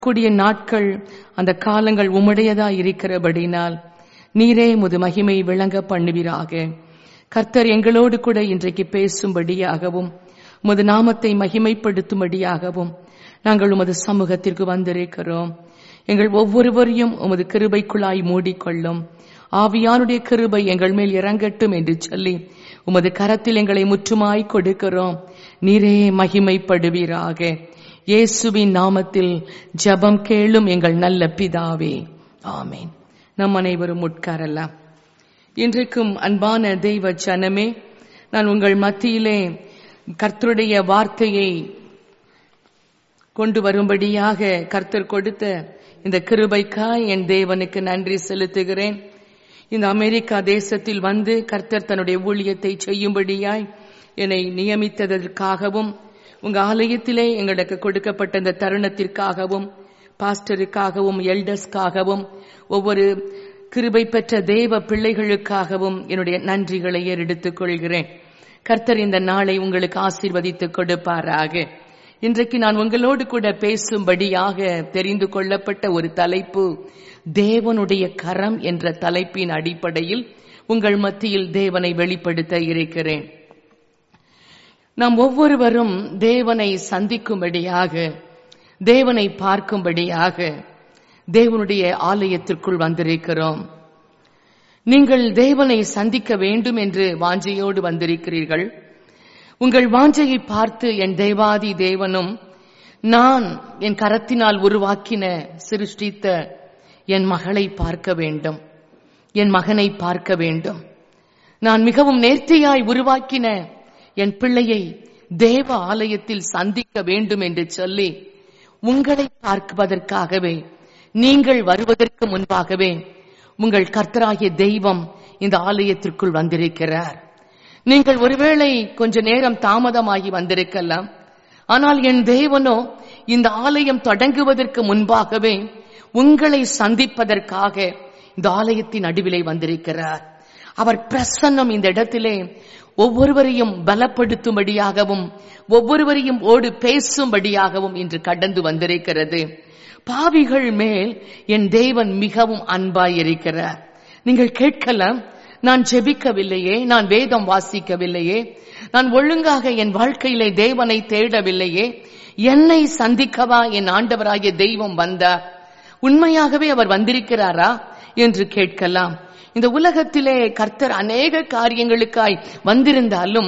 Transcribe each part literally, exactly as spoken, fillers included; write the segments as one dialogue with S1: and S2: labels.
S1: கூடிய நாட்கள் அந்த காலங்கள் உம்முடையதா இருக்கிறபடினால் நீரே உமது மகிமை விளங்க பண்ணுவீராக. கர்த்தர் எங்களோடு கூட இன்றைக்கு பேசும்படியாகவும் உமது நாமத்தை மகிமைப்படுத்தும்படியாகவும் நாங்கள் உமது சமூகத்திற்கு வந்திருக்கிறோம். எங்கள் ஒவ்வொருவரையும் உமது கிருபைக்குள்ளாய் மூடிக்கொள்ளும். ஆவியானுடைய கிருபை எங்கள் மேல் இறங்கட்டும் என்று சொல்லி உமது கரத்தில் எங்களை முற்றுமாய் கொடுக்கிறோம். நீரே மகிமைப்படுவீராக. இயேசுவின் நாமத்தில் ஜெபம் கேளும் எங்கள் நல்ல பிதாவே, ஆமேன். நம் அனைவரும் உட்காரலாம். இன்றைக்கும் அன்பான தெய்வ ஜனமே, நான் உங்கள் மத்தியிலே கர்த்தருடைய வார்த்தையை கொண்டு வரும்படியாக கர்த்தர் கொடுத்த இந்த கிருபைக்காய் என் தேவனுக்கு நன்றி செலுத்துகிறேன். இந்த அமெரிக்கா தேசத்தில் வந்து கர்த்தர் தன்னுடைய ஊழியத்தை செய்யும்படியாய் என்னை நியமித்ததற்காகவும், உங்க ஆலயத்திலே எங்களுக்கு கொடுக்கப்பட்ட இந்த தருணத்திற்காகவும், பாஸ்டருக்காகவும், எல்டர்ஸ்க்காகவும், ஒவ்வொரு கிருபை பெற்ற தேவ பிள்ளைகளுக்காகவும் என்னுடைய நன்றிகளை எடுத்துக் கொள்கிறேன். கர்த்தர் இந்த நாளை உங்களுக்கு ஆசீர்வதித்துக் கொடுப்பாராக. இன்றைக்கு நான் உங்களோடு கூட பேசும்படியாக தெரிந்து கொள்ளப்பட்ட ஒரு தலைப்பு, தேவனுடைய கரம் என்ற தலைப்பின் அடிப்படையில் உங்கள் மத்தியில் தேவனை வெளிப்படுத்த இருக்கிறேன். நாம் ஒவ்வொருவரும் தேவனை சந்திக்கும்படியாக, தேவனை பார்க்கும்படியாக தேவனுடைய ஆலயத்திற்குள் வந்திருக்கிறோம். நீங்கள் தேவனை சந்திக்க வேண்டும் என்று வாஞ்சையோடு வந்திருக்கிறீர்கள். உங்கள் வாஞ்சையை பார்த்து என் தேவாதி தேவனும், நான் என் கரத்தினால் உருவாக்கின சிருஷ்டித்த என் மகளை பார்க்க வேண்டும், என் மகனை பார்க்க வேண்டும். நான் மிகவும் நேர்த்தியாய் உருவாக்கின என் பிள்ளையை தேவ ஆலயத்தில் சந்திக்க வேண்டும் என்று சொல்லி உங்களை பார்ப்பதற்காகவே, நீங்கள் வருவதற்கு முன்பாகவே உங்கள் கர்த்தராகிய தெய்வம் இந்த ஆலயத்திற்குள் வந்திருக்கிறார். நீங்கள் ஒருவேளை கொஞ்ச நேரம் தாமதமாகி வந்திருக்கலாம். ஆனால் என் தேவனோ இந்த ஆலயம் தொடங்குவதற்கு முன்பாகவே உங்களை சந்திப்பதற்காக இந்த ஆலயத்தின் நடுவிலே வந்திருக்கிறார். அவர் பிரசன்னம் இந்த இடத்திலே ஒவ்வொருவரையும் பலப்படுத்தும்படியாகவும், ஒவ்வொருவரையும் ஓடு பேசும்படியாகவும் இன்று கடந்து வந்திருக்கிறது. பாவிகள் மேல் என் தேவன் மிகவும் அன்பாயிருக்கிறார். நீங்கள் கேட்கலாம், நான் ஜெபிக்கவில்லையே, நான் வேதம் வாசிக்கவில்லையே, நான் ஒழுங்காக என் வாழ்க்கையிலே தேவனை தேடவில்லையே, என்னை சந்திக்கவா என் ஆண்டவராகிய தெய்வம் வந்தார்? உண்மையாகவே அவர் வந்திருக்கிறாரா என்று கேட்கலாம். இந்த உலகத்திலே கர்த்தர் அநேக காரியங்களுக்காய் வந்திருந்தாலும்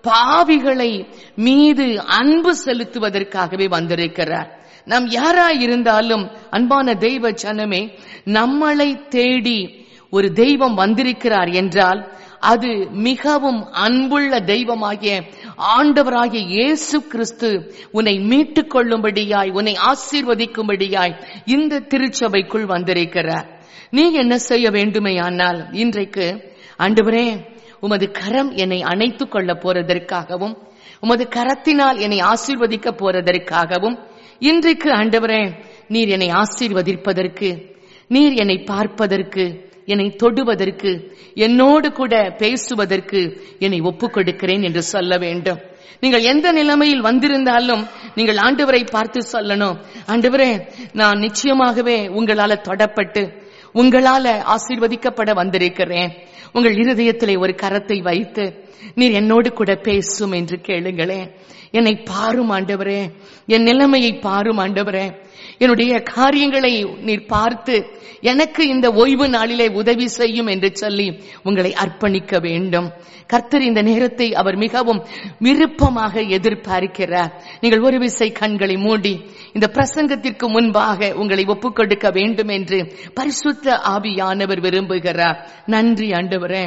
S1: பாவிகளை மீது அன்பு செலுத்துவதற்காகவே வந்திருக்கிறார். நாம் யாராய் இருந்தாலும் அன்பான தெய்வ ஜனமே, நம்மளை தேடி ஒரு தெய்வம் வந்திருக்கிறார் என்றால் அது மிகவும் அன்புள்ள தெய்வமாகிய ஆண்டவராகிய இயேசு கிறிஸ்து உன்னை மீட்டுக் கொள்ளும்படியாய், உன்னை ஆசீர்வதிக்கும்படியாய் இந்த திருச்சபைக்குள் வந்திருக்கிறார். நீ என்ன செய்ய வேண்டுமேயானால், இன்றைக்கு ஆண்டவரே உமது கரம் என்னை அணைத்துக் கொள்ள போறதற்காகவும், உமது கரத்தினால் என்னை ஆசீர்வதிக்க போறதற்காகவும், இன்றைக்கு ஆண்டவரே நீர் என்னை ஆசீர்வதிப்பதற்கு, நீர் என்னை பார்ப்பதற்கு, என்னை தொடுவதற்கு, என்னோடு கூட பேசுவதற்கு என்னை ஒப்புக் கொடுக்கிறேன் என்று சொல்ல வேண்டும். நீங்கள் எந்த நிலைமையில் வந்திருந்தாலும் நீங்கள் ஆண்டவரை பார்த்து சொல்லணும், ஆண்டவரே நான் நிச்சயமாகவே உங்களால தொடப்பட்டு உங்களால ஆசீர்வதிக்கப்பட வந்திருக்கிறேன். உங்கள் இருதயத்திலே ஒரு கரத்தை வைத்து நீர் என்னோடு கூட பேசும் என்று கேளுங்களேன். என்னை பாரும் ஆண்டவரே, என் நிலைமையை பாரும் ஆண்டவரே, என்னுடைய காரியங்களை நீர் பார்த்து எனக்கு இந்த ஓய்வு நாளிலே உதவி செய்யும் என்று சொல்லி உங்களை அர்ப்பணிக்க வேண்டும். கர்த்தர் இந்த நேரத்தை அவர் மிகவும் விருப்பமாக எதிர்பார்க்கிறார். நீங்கள் ஒரு விசை கண்களை மூடி இந்த பிரசங்கத்திற்கு முன்பாக உங்களை ஒப்புக் கொடுக்க வேண்டும் என்று பரிசுத்த ஆவியானவர் விரும்புகிறார். நன்றி ஆண்டவரே.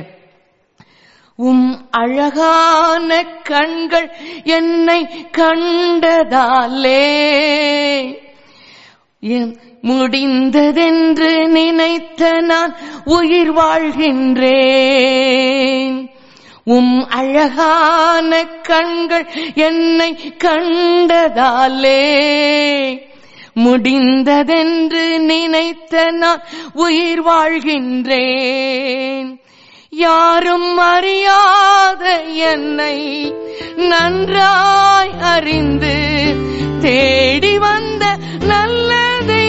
S1: உம் அழகான கண்கள் என்னை கண்டதாலே முடிந்ததென்று நினைத்த நான் உயிர் வாழ்கின்றேன். உம் அழகான கண்கள் என்னை கண்டதாலே முடிந்ததென்று நினைத்த நான் உயிர் வாழ்கின்றேன். யாரும் அறியாத என்னை நன்றாய் அறிந்து தேடி வந்த நல்ல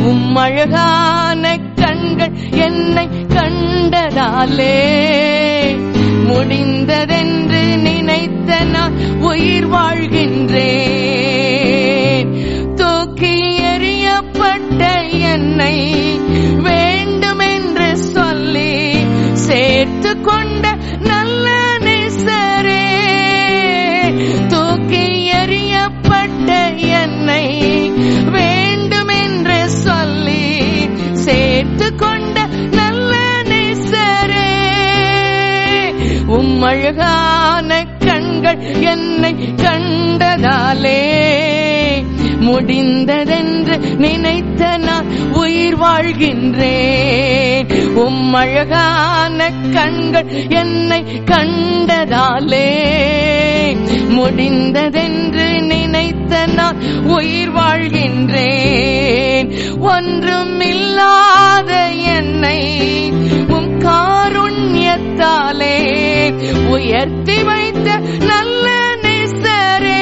S1: உம் அழகான கண்கள் என்னை கண்டதாலே முடிந்ததென்று நினைத்த நான் உயிர் வாழ்கின்றேன். தூக்கி எறியப்பட்ட என்னை வேண்டுமென்று சொல்லி சேர்த்து கொண்ட நல்ல நேசரே, தூக்கி எறியப்பட்ட என்னை வேண்டுமென்று சொல்லி சேர்த்து கொண்ட நல்ல நேசரே, உம் அழகான கண்கள் என்னை கண்டதாலே முடிந்ததென்று நினைத்த நான் உயிர் வாழ்கின்றேன். உம் அழகான கண்கள் என்னை கண்டதாலே முடிந்ததென்று நினைத்த நான் உயிர் வாழ்கின்றேன். ஒன்றுமில்லாத என்னை உம் காருண்யத்தாலே உயர்த்தி வைத்த நல்ல நேசரே,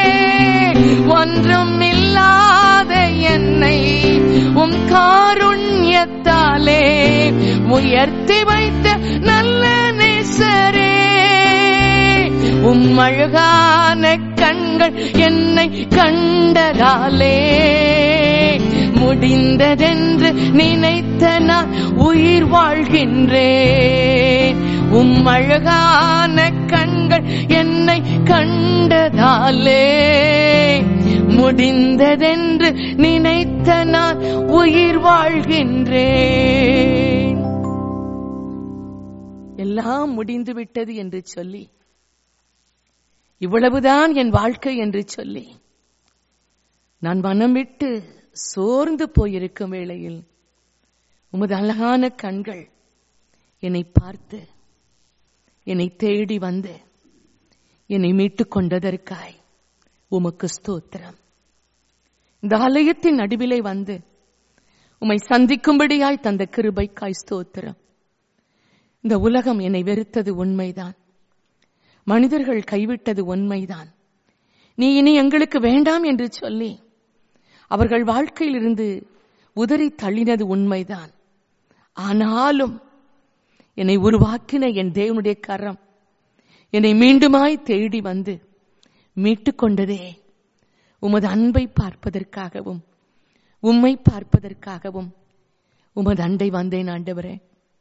S1: ஒன்றுமில்லாத என்னை உம் காருண்யத்தாலே உயர்த்தி வைத்த நல்ல நேசரே, உம் அழகான கண்கள் என்னை கண்டதாலே முடிந்ததென்று நினைத்த நான் உயிர் வாழ்கின்றேன். உம் அழகான கண்கள் என்னை கண்டதாலே முடிந்ததென்று நினைத்த நான் உயிர் வாழ்கின்றேன். எல்லாம் முடிந்து விட்டது என்று சொல்லி, இவ்வளவுதான் என் வாழ்க்கை என்று சொல்லி நான் மனம் விட்டு சோர்ந்து போயிருக்கும் வேளையில் உமது அழகான கண்கள் என்னை பார்த்து என்னை தேடி வந்து என்னை மீட்டுக் கொண்டதற்காய் உமக்கு ஸ்தோத்திரம். இந்த ஆலயத்தின் நடுவிலே வந்து உம்மை சந்திக்கும்படியாய் தந்த கிருபைக்காய் ஸ்தோத்திரம். இந்த உலகம் என்னை வெறுத்தது உண்மைதான், மனிதர்கள் கைவிட்டது உண்மைதான், நீ இனி எங்களுக்கு வேண்டாம் என்று சொல்லி அவர்கள் வாழ்க்கையிலிருந்து உதறி தள்ளினது உண்மைதான். ஆனாலும் என்னை உருவாக்கின என் தேவனுடைய கரம் என்னை மீண்டுமாய் தேடி வந்து மீட்டுக் கொண்டதே உமது அன்பை பார்ப்பதற்காகவும் உம்மை பார்ப்பதற்காகவும் உமது அண்டை வந்தேன். ஆண்டவரே,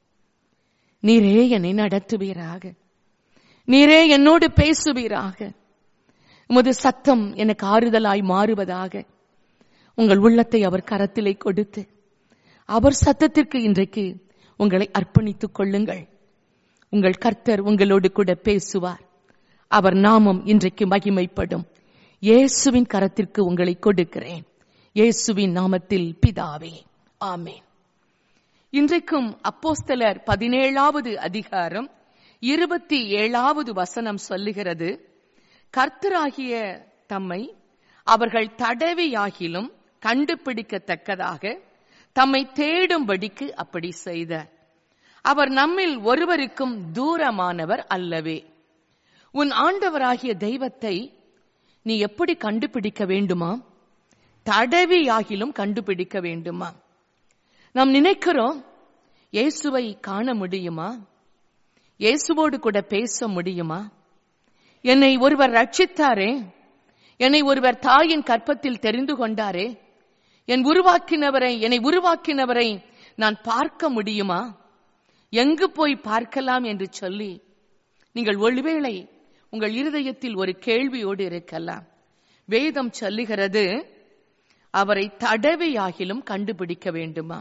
S1: நீரே என்னை நடத்துவீராக, நீரே என்னோடு பேசுவீராக, உமது சத்தம் எனக்கு ஆறுதலாய் மாறுவதாக. உங்கள் உள்ளத்தை அவர் கரத்திலே கொடுத்து அவர் சத்தத்திற்கு இன்றைக்கு உங்களை அர்ப்பணித்துக் கொள்ளுங்கள். உங்கள் கர்த்தர் உங்களோடு கூட பேசுவார். அவர் நாமம் இன்றைக்கு மகிமைப்படும். இயேசுவின் கரத்திற்கு உங்களை கொடுக்கிறேன். இயேசுவின் நாமத்தில் பிதாவே, ஆமென். இன்றைக்கும் அப்போஸ்தலர் பதினேழாவது அதிகாரம் இருபத்தி ஏழாவது வசனம் சொல்லுகிறது, கர்த்தராகிய தம்மை அவர்கள் தடவியாகிலும் கண்டுபிடிக்கத்தக்கதாக தம்மை தேடும்படிக்கு அப்படி செய்தார். அவர் நம்மில் ஒருவருக்கும் தூரமானவர் அல்லவே. உன் ஆண்டவராகிய தெய்வத்தை நீ எப்படி கண்டுபிடிக்க வேண்டுமா? தடவியாகிலும் கண்டுபிடிக்க வேண்டுமா? நாம் நினைக்கிறோம், இயேசுவை காண முடியுமா? இயேசுவோடு கூட பேச முடியுமா? என்னை ஒருவர் ரட்சித்தாரே, என்னை ஒருவர் தாயின் கற்பத்தில் தெரிந்து கொண்டாரே, என் உருவாக்கினவரை என்னை உருவாக்கினவரை நான் பார்க்க முடியுமா? எங்கு போய் பார்க்கலாம் என்று சொல்லி நீங்கள் ஒருவேளை உங்கள் இருதயத்தில் ஒரு கேள்வியோடு இருக்கலாம். வேதம் சொல்லுகிறது, அவரை தடவையாகிலும் கண்டுபிடிக்க வேண்டுமா?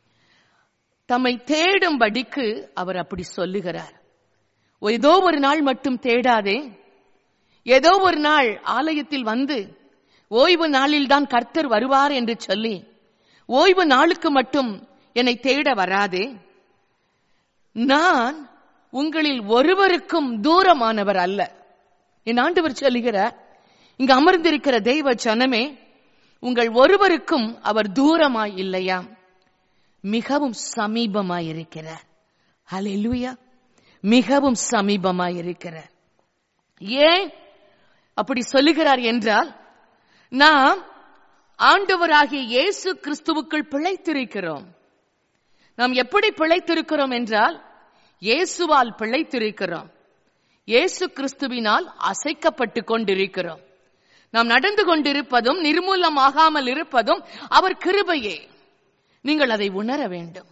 S1: தம்மை தேடும்படிக்கு அவர் அப்படி சொல்லுகிறார். ஏதோ ஒரு நாள் மட்டும் தேடாதே, ஏதோ ஒரு நாள் ஆலயத்தில் வந்து ஓய்வு நாளில் தான் கர்த்தர் வருவார் என்று சொல்லி ஓய்வு நாளுக்கு மட்டும் என்னை தேட வராதே. நான் உங்களில் ஒருவருக்கும் தூரமானவர் அல்ல. என் ஆண்டவர் சொல்லுகிறார், இங்கு அமர்ந்திருக்கிற தெய்வ ஜனமே, உங்கள் ஒருவருக்கும் அவர் தூரமாய் இல்லையாம், மிகவும் சமீபமாயிருக்கிறார். ஹல்லேலூயா, மிகவும் சமீபமாயிருக்கிறார். ஏன் அப்படி சொல்லுகிறார் என்றால், நாம் ஆண்டவராகிய இயேசு கிறிஸ்துவுக்குள் பிழைத்திருக்கிறோம். நாம் எப்படி பிழைத்திருக்கிறோம் என்றால், இயேசுவால் பிழைத்திருக்கிறோம். இயேசு கிறிஸ்துவினால் அசைக்கப்பட்டு கொண்டிருக்கிறோம். நாம் நடந்து கொண்டிருப்பதும் நிர்மூலமாகாமல் இருப்பதும் அவர் கிருபையே. நீங்கள் அதை உணர வேண்டும்.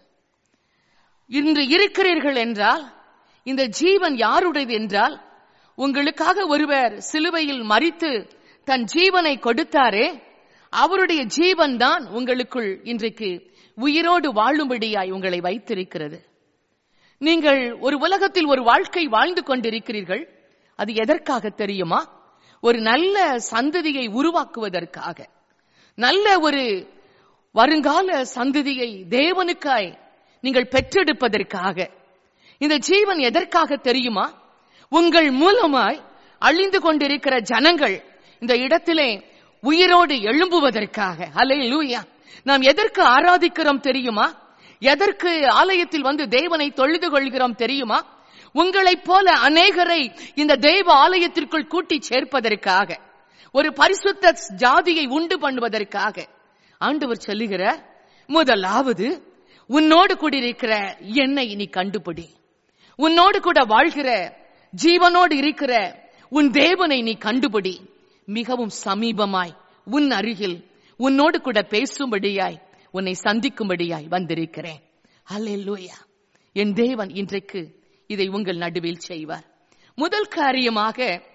S1: இன்று இருக்கிறீர்கள் என்றால், இந்த ஜீவன் யாருடையது என்றால், உங்களுக்காக ஒருவர் சிலுவையில் மரித்து தன் ஜீவனை கொடுத்தாரே, அவருடைய ஜீவன் தான் உங்களுக்குள் இன்றைக்கு உயிரோடு வாழும்படியாய் உங்களை வைத்திருக்கிறது. நீங்கள் ஒரு உலகத்தில் ஒரு வாழ்க்கை வாழ்ந்து கொண்டிருக்கிறீர்கள். அது எதற்காக தெரியுமா? ஒரு நல்ல சந்ததியை உருவாக்குவதற்காக, நல்ல ஒரு வருங்கால சந்ததியை தேவனுக்காய் நீங்கள் பெற்றெடுப்பதற்காக. இந்த ஜீவன் எதற்காக தெரியுமா? உங்கள் மூலமாய் அழிந்து கொண்டிருக்கிற ஜனங்கள் இந்த இடத்திலே உயிரோடு எழும்புவதற்காக. அல்லேலூயா. நாம் எதற்கு ஆராதிக்கிறோம் தெரியுமா? எதற்கு ஆலயத்தில் வந்து தேவனை தொழுது கொள்கிறோம் தெரியுமா? உங்களைப் போல அநேகரை இந்த தேவ ஆலயத்திற்குள் கூட்டி சேர்ப்பதற்காக, ஒரு பரிசுத்த ஜாதியை உண்டு பண்ணுவதற்காக. ஆண்டவர் சொல்லுகிறார், முதலாவது உன்னோடு கூடியிருக்கிற என்னை நீ கண்டுபிடி. உன்னோடு கூட வாழ்கிற, ஜீவனோடு இருக்கிற உன் தேவனை நீ கண்டுபிடி. மிகவும் சமீபமாய் உன் அருகில் உன்னோடு கூட பேசும்படியாய், உன்னை சந்திக்கும்படியாய் வந்திருக்கிறேன். அல்லேலூயா. என் தேவன் இன்றைக்கு இதை உங்கள் நடுவில் செய்வார். முதல் காரியமாக,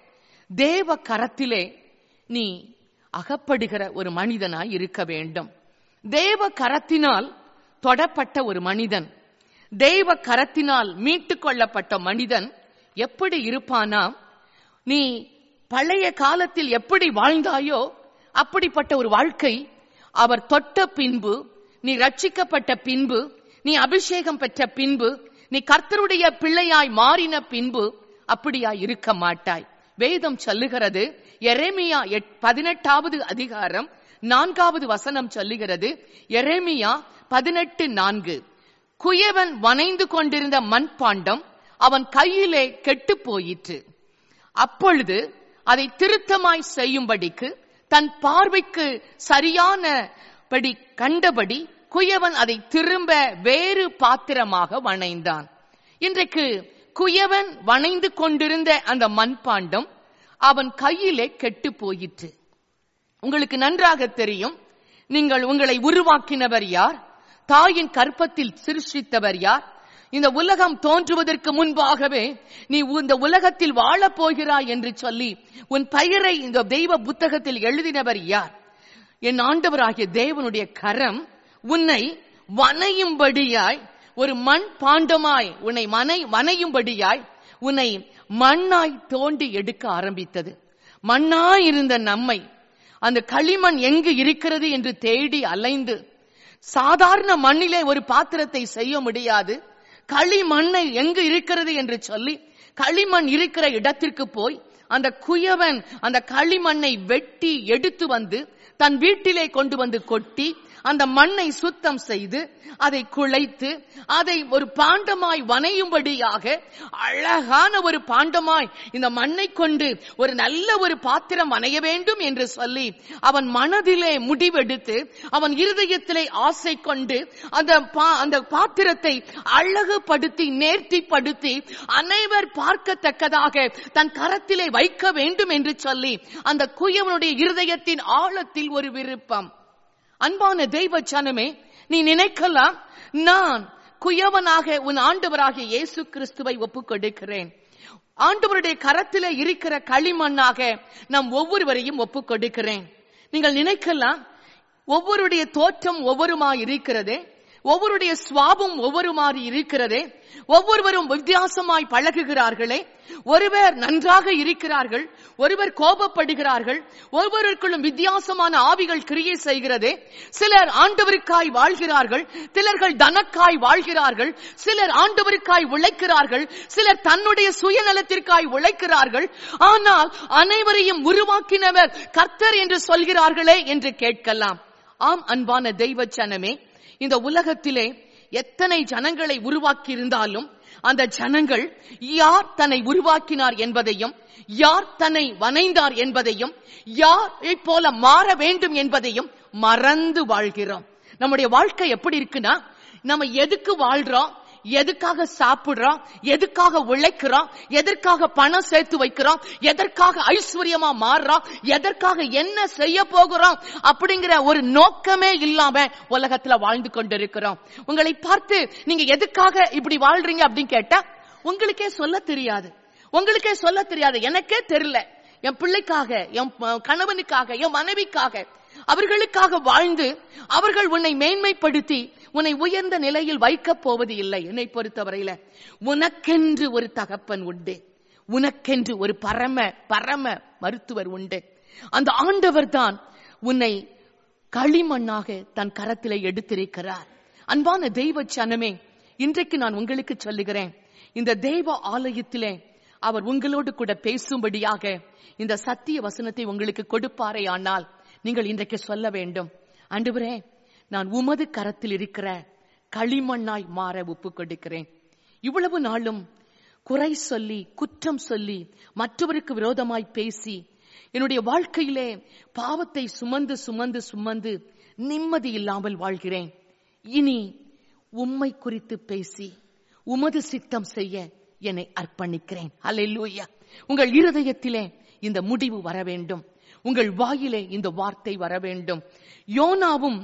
S1: தேவ கரத்திலே நீ அகப்படுகிற ஒரு மனிதனாய் இருக்க வேண்டும். தேவ கரத்தினால் தொடப்பட்ட ஒரு மனிதன், தேவ கரத்தினால் மீட்டுக் கொள்ளப்பட்ட மனிதன் எப்படி இருப்பானா? நீ பழைய காலத்தில் எப்படி வாழ்ந்தாயோ அப்படிப்பட்ட ஒரு வாழ்க்கை அவர் தொட்ட பின்பு, நீ ரட்சிக்கப்பட்ட பின்பு, நீ அபிஷேகம் பெற்ற பின்பு, நீ கர்த்தருடைய பிள்ளையாய் மாறின பின்பு அப்படியாய் இருக்க மாட்டாய். வேதம் சொல்லுகிறது, எரேமியா பதினெட்டாவது அதிகாரம் நான்காவது வசனம் சொல்லுகிறது, எரேமியா பதினெட்டு நான்கு, குயவன் வனைந்து கொண்டிருந்த மண்பாண்டம் அவன் கையிலே கெட்டு போயிற்று. அப்பொழுது அதை திருத்தமாய் செய்யும்படிக்கு தன் பார்வைக்கு சரியானபடி கண்டபடி குயவன் அதை திரும்ப வேறு பாத்திரமாக வனைந்தான். இன்றைக்கு குயவன் வனைந்து கொண்டிருந்த அந்த மண்பாண்டம் அவன் கையிலே கெட்டு போயிற்று. உங்களுக்கு நன்றாக தெரியும், நீங்கள் உங்களை உருவாக்கினவர் யார்? தாயின் கற்பத்தில் சிருஷ்டித்தவர் யார்? இந்த உலகம் தோன்றுவதற்கு முன்பாகவே நீ இந்த உலகத்தில் வாழப் போகிறாய் என்று சொல்லி உன் பெயரை இந்த தெய்வ புத்தகத்தில் எழுதினவர் யார்? என் ஆண்டவராகிய தேவனுடைய கரம் உன்னை வனையும்படியாய், ஒரு மண் பாண்டமாய் உன்னை மனை வனையும்படியாய் உன்னை மண்ணாய் தோண்டி எடுக்க ஆரம்பித்தது. மண்ணாய் இருந்த நம்மை அந்த களிமண் எங்கு இருக்கிறது என்று தேடி அலைந்து, சாதாரண மண்ணிலே ஒரு பாத்திரத்தை செய்ய முடியாது, களிமண்ணை எங்கு இருக்கிறது என்று சொல்லி களிமண் இருக்கிற இடத்திற்கு போய் அந்த குயவன் அந்த களிமண்ணை வெட்டி எடுத்து வந்து தன் வீட்டிலே கொண்டு வந்து கொட்டி அந்த மண்ணை சுத்தம் செய்து அதை குழைத்து அதை ஒரு பாண்டமாய் வனையும்படியாக, அழகான ஒரு பாண்டமாய் இந்த மண்ணை கொண்டு ஒரு நல்ல ஒரு பாத்திரம் வனைய வேண்டும் என்று சொல்லி அவன் மனதிலே முடிவெடுத்து, அவன் இருதயத்திலே ஆசை கொண்டு அந்த அந்த பாத்திரத்தை அழகுபடுத்தி நேர்த்திப்படுத்தி அனைவர் பார்க்கத்தக்கதாக தன் கரத்திலே வைக்க வேண்டும் என்று சொல்லி அந்த குயவனுடைய இருதயத்தின் ஆழத்தில் ஒரு விருப்பம். அன்பான தெய்வ ஜனமே, நீ நினைக்கலாம், நான் குயவனாக உன் ஆண்டவராகிய இயேசு கிறிஸ்துவை ஒப்புக் கொடுக்கிறேன், ஆண்டவருடைய கரத்திலே இருக்கிற களிமண்ணாக நம் ஒவ்வொருவரையும் ஒப்புக் கொடுக்கிறேன். நீங்கள் நினைக்கலாம், ஒவ்வொருடைய தோற்றம் ஒவ்வொருமாய் இருக்கிறதே, ஒவ்வொருடைய சுவாபம் ஒவ்வொரு மாதிரி இருக்கிறதே, ஒவ்வொருவரும் வித்தியாசமாய் பழகுகிறார்களே, ஒருவர் நன்றாக இருக்கிறார்கள், ஒருவர் கோபப்படுகிறார்கள், ஒவ்வொருவருக்குள்ளும் வித்தியாசமான ஆவிகள் கிரியை செய்கிறதே. சிலர் ஆண்டவருக்காய் வாழ்கிறார்கள், சிலர்கள் தனக்காய் வாழ்கிறார்கள், சிலர் ஆண்டவருக்காய் உழைக்கிறார்கள், சிலர் தன்னுடைய சுயநலத்திற்காய் உழைக்கிறார்கள். ஆனால் அனைவரையும் உருவாக்கினவர் கர்த்தர் என்று சொல்கிறார்களே என்று கேட்கலாம். ஆம் அன்பான தெய்வ ஜனமே, இந்த உலகத்திலே எத்தனை ஜனங்களை உருவாக்கி இருந்தாலும் அந்த ஜனங்கள் யார் தன்னை உருவாக்கினார் என்பதையும், யார் தன்னை வனைந்தார் என்பதையும், யாரை போல மாற வேண்டும் என்பதையும் மறந்து வாழ்கிறோம். நம்முடைய வாழ்க்கை எப்படி இருக்குன்னா, நம்ம எதுக்கு வாழ்றோம், எதுக்காக சாப்பிடுறோம், எதுக்காக உழைக்கிறோம், எதற்காக பணம் சேர்த்து வைக்கிறோம், எதற்காக ஐஸ்வர்யமா மாறுறோம், எதற்காக என்ன செய்ய போகிறோம் அப்படிங்கிற ஒரு நோக்கமே இல்லாம உலகத்துல வாழ்ந்து கொண்டிருக்கிறோம். உங்களை பார்த்து நீங்க எதுக்காக இப்படி வாழ்றீங்க அப்படின்னு கேட்டா உங்களுக்கே சொல்ல தெரியாது. உங்களுக்கே சொல்ல தெரியாது. எனக்கே தெரியல. என் பிள்ளைக்காக, என் கணவனுக்காக, என் மனைவிக்காக, அவர்களுக்காக வாழ்ந்து அவர்கள் உன்னை மேன்மைப்படுத்தி உன்னை உயர்ந்த நிலையில் வைக்கப் போவது இல்லை. என்னை பொறுத்தவரையில உனக்கென்று ஒரு தகப்பன் உண்டு, உனக்கென்று ஒரு பரம பரம மருத்துவர் உண்டு. அந்த ஆண்டவர் தான் உன்னை களிமண்ணாக தன் கரத்திலே எடுத்திருக்கிறார். அன்பான தெய்வ சனமே, இன்றைக்கு நான் உங்களுக்கு சொல்லுகிறேன், இந்த தெய்வ ஆலயத்திலே அவர் உங்களோடு கூட பேசும்படியாக இந்த சத்திய வசனத்தை உங்களுக்கு கொடுப்பாரே ஆனால் நீங்கள் இன்றைக்கு சொல்ல வேண்டும், ஆண்டவரே, நான் உமது கரத்தில் இருக்கிற களிமண்ணாய் மாற ஒப்பு கொடுக்கிறேன். இவ்வளவு நாளும் குறை சொல்லி, குற்றம் சொல்லி, மற்றவருக்கு விரோதமாய் பேசி என்னுடைய வாழ்க்கையிலே பாவத்தை சுமந்து சுமந்து சுமந்து நிம்மதி இல்லாமல் வாழ்கிறேன். இனி உம்மை குறித்து பேசி உமது சித்தம் செய்ய என்னை அர்ப்பணிக்கிறேன். அல்லேலூயா. உங்கள் இருதயத்திலே இந்த முடிவு வர வேண்டும். உங்கள் வாயிலே இந்த வார்த்தை வர வேண்டும். யோனாவும்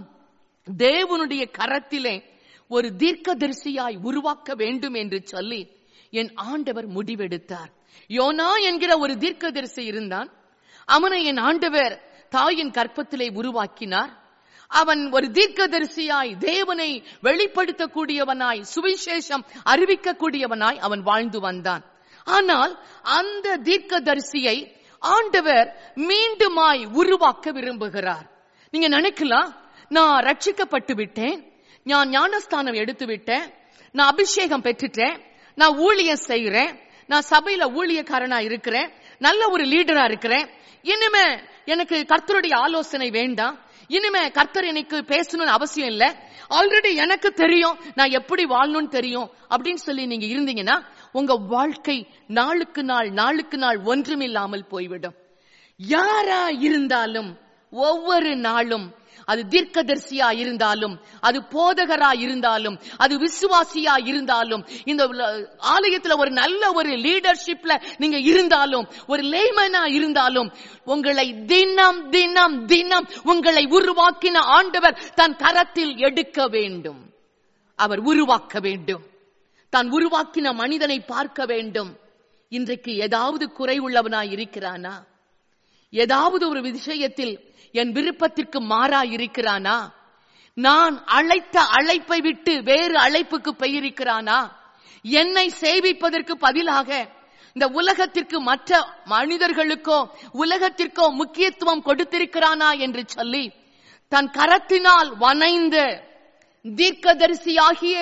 S1: தேவனுடைய கரத்திலே ஒரு தீர்க்கதரிசியாய் உருவாக்க வேண்டும் என்று சொல்லி என் ஆண்டவர் முடிவெடுத்தார். யோனா என்கிற ஒரு தீர்க்கதரிசி இருந்தான். அவனை என் ஆண்டவர் தாயின் கற்பத்திலே உருவாக்கினார். அவன் ஒரு தீர்க்கதரிசியாய், தேவனை வெளிப்படுத்தக்கூடியவனாய், சுவிசேஷம் அறிவிக்கக்கூடியவனாய் அவன் வாழ்ந்து வந்தான். ஆனால் அந்த தீர்க்கதரிசியை ஆண்டவர் மீண்டுமாய் உருவாக்க விரும்புகிறார். நீங்க நினைக்கலாம், நான் ரட்சிக்கப்பட்டு விட்டேன், நான் ஞானஸ்தானம் எடுத்து விட்டேன், நான் அபிஷேகம் பெற்றுட்டேன், நான் ஊழியம் செய்கிறேன், நான் சபையில ஊழியக்காரனா இருக்கிறேன், நல்ல ஒரு லீடரா இருக்கிறேன், இனிமே எனக்கு கர்த்தருடைய ஆலோசனை வேண்டாம், இனிமே கர்த்தர் எனக்கு பேசணும்னு அவசியம் இல்ல, ஆல்ரெடி எனக்கு தெரியும் நான் எப்படி வாழணும்னு தெரியும் அப்படின்னு சொல்லி நீங்க இருந்தீங்கன்னா உங்க வாழ்க்கை நாளுக்கு நாள் நாளுக்கு நாள் ஒன்றுமில்லாமல் போய்விடும். யாரா இருந்தாலும் ஒவ்வொரு நாளும், அது தீர்க்கதரிசியா இருந்தாலும், அது போதகரா இருந்தாலும், அது விசுவாசியா இருந்தாலும், இந்த ஆலயத்துல ஒரு நல்ல ஒரு லீடர்ஷிப்ல நீங்க இருந்தாலும், ஒரு லேமனா இருந்தாலும், உங்களை தினம் தினம் தினம் உங்களை உருவாக்கின ஆண்டவர் தன் கரத்தில் எடுக்க வேண்டும். அவர் உருவாக்க வேண்டும். தான் உருவாக்கின மனிதனை பார்க்க வேண்டும். இன்றைக்கு ஏதாவது குறை உள்ளவனாய் இருக்கிறானா? ஏதாவது ஒரு விஷயத்தில் என் விருப்பத்திற்கு மாறா இருக்கிறானா? நான் அழைத்த அழைப்பை விட்டு வேறு அழைப்புக்கு பெயரிக்கிறானா? என்னை சேவிப்பதற்கு பதிலாக இந்த உலகத்திற்கு, மற்ற மனிதர்களுக்கோ உலகத்திற்கோ முக்கியத்துவம் கொடுத்திருக்கிறானா என்று சொல்லி தன் கரத்தினால் வனைந்த தீர்க்கதரிசியாகிய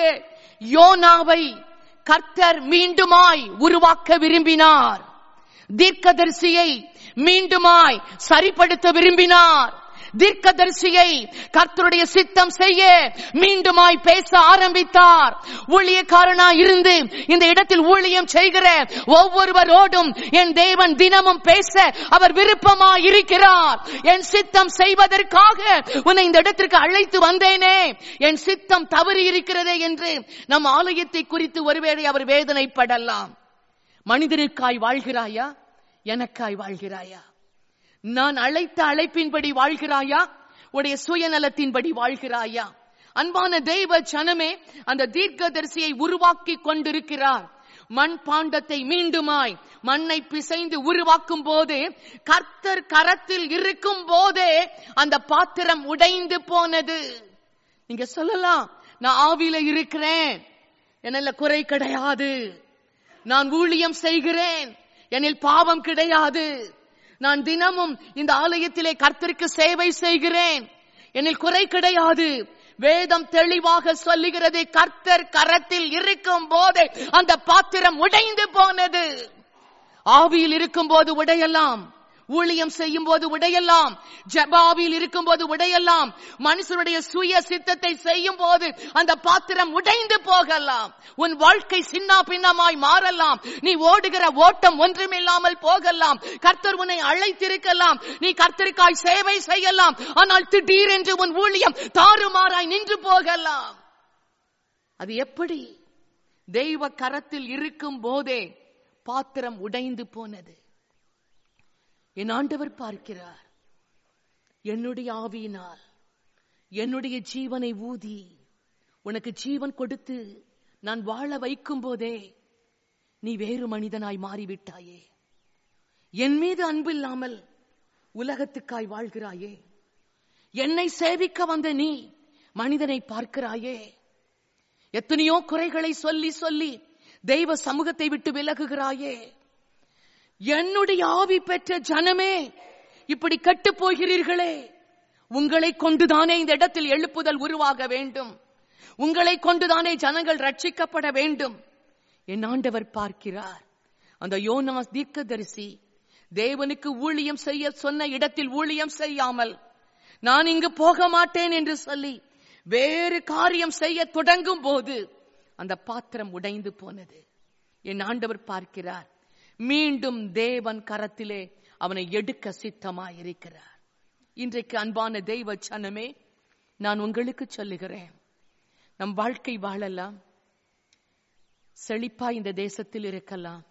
S1: யோனாவை கர்த்தர் மீண்டுமாய் உருவாக்க விரும்பினார். தீர்க்கதரிசியை மீண்டுமாய் சரிப்படுத்த விரும்பினார். தீர்க்கதரிசியை கர்த்தருடைய சித்தம் செய்ய மீண்டுமாய் பேச ஆரம்பித்தார். ஊழியக்காரனாய் இருந்து இந்த இடத்தில் ஊழியம் செய்கிற ஒவ்வொருவரோடும் என் தேவன் தினமும் பேச அவர் விருப்பமாய் இருக்கிறார். என் சித்தம் செய்வதற்காக உன்னை இந்த இடத்திற்கு அழைத்து வந்தேனே, என் சித்தம் தவறி இருக்கிறதே என்று நம் ஆலயத்தை குறித்து ஒருவேளை அவர் வேதனைப்படலாம். மனிதனுக்காய் வாழ்கிறாயா? எனக்காய் வாழ்கிறாயா? நான் அழைத்த அழைப்பின்படி வாழ்கிறாயா? உடைய சுயநலத்தின்படி வாழ்கிறாயா? அன்பான தெய்வ ஜனமே, அந்த தீர்க்கதரிசியை உருவாக்கி கொண்டிருக்கிறார். மண் பாண்டத்தை மீண்டுமாய் மண்ணை பிசைந்து உருவாக்கும் போது, கர்த்தர் கரத்தில் இருக்கும் போதே அந்த பாத்திரம் உடைந்து போனது. நீங்க சொல்லலாம், நான் ஆவியில இருக்கிறேன், என்னல குறை கிடையாது, நான் ஊழியம் செய்கிறேன், என்னில் பாவம் கிடையாது, நான் தினமும் இந்த ஆலயத்திலே கர்த்தருக்கு சேவை செய்கிறேன், என்னில் குறை கிடையாது. வேதம் தெளிவாக சொல்லுகிறது, கர்த்தர் கரத்தில் இருக்கும் போதே அந்த பாத்திரம் உடைந்து போனது. ஆவியில் இருக்கும் போது உடையலாம், ஊழியம் செய்யும் போது உடையெல்லாம், ஜெபாவில் இருக்கும் போது உடையெல்லாம், மனுஷனுடைய சுய சித்தத்தை செய்யும் போது அந்த பாத்திரம் உடைந்து போகலாம். உன் வாழ்க்கை சின்ன பின்னமாய் மாறலாம். நீ ஓடுகிற ஓட்டம் ஒன்றுமில்லாமல் போகலாம். கர்த்தர் உன்னை அழைத்திருக்கலாம். நீ கர்த்தருக்காய் சேவை செய்யலாம். ஆனால் திடீரென்று உன் ஊழியம் தாறுமாறாய் நின்று போகலாம். அது எப்படி? தெய்வ கரத்தில் இருக்கும் போதே பாத்திரம் உடைந்து போனது. என் ஆண்டவர் பார்க்கிறார். என்னுடைய ஆவியினால் என்னுடைய ஜீவனை ஊதி உனக்கு ஜீவன் கொடுத்து நான் வாழ வைக்கும் போதே நீ வேறு மனிதனாய் மாறிவிட்டாயே. என் மீது அன்பு இல்லாமல் உலகத்துக்காய் வாழ்கிறாயே. என்னை சேவிக்க வந்த நீ மனிதனை பார்க்கிறாயே. எத்தனையோ குறைகளை சொல்லி சொல்லி தெய்வ சமூகத்தை விட்டு விலகுகிறாயே. என்னுடைய ஆவி பெற்ற ஜனமே, இப்படி கெட்டு போகிறீர்களே. உங்களை கொண்டுதானே இந்த இடத்தில் எழுப்புதல் உருவாக வேண்டும். உங்களை கொண்டுதானே ஜனங்கள் ரட்சிக்கப்பட வேண்டும். என் ஆண்டவர் பார்க்கிறார். அந்த யோனாஸ் தீர்க்கதரிசி தேவனுக்கு ஊழியம் செய்ய சொன்ன இடத்தில் ஊழியம் செய்யாமல் நான் இங்கு போக மாட்டேன் என்று சொல்லி வேறு காரியம் செய்ய தொடங்கும் போது அந்த பாத்திரம் உடைந்து போனது. என் ஆண்டவர் பார்க்கிறார். மீண்டும் தேவன் கரத்திலே அவனை எடுக்க சித்தமாயிருக்கிறார். இன்றைக்கு அன்பான தெய்வ ஜனமே, நான் உங்களுக்கு சொல்லுகிறேன், நம் வாழ்க்கை வாழலாம், செழிப்பா இந்த தேசத்தில் இருக்கலாம்.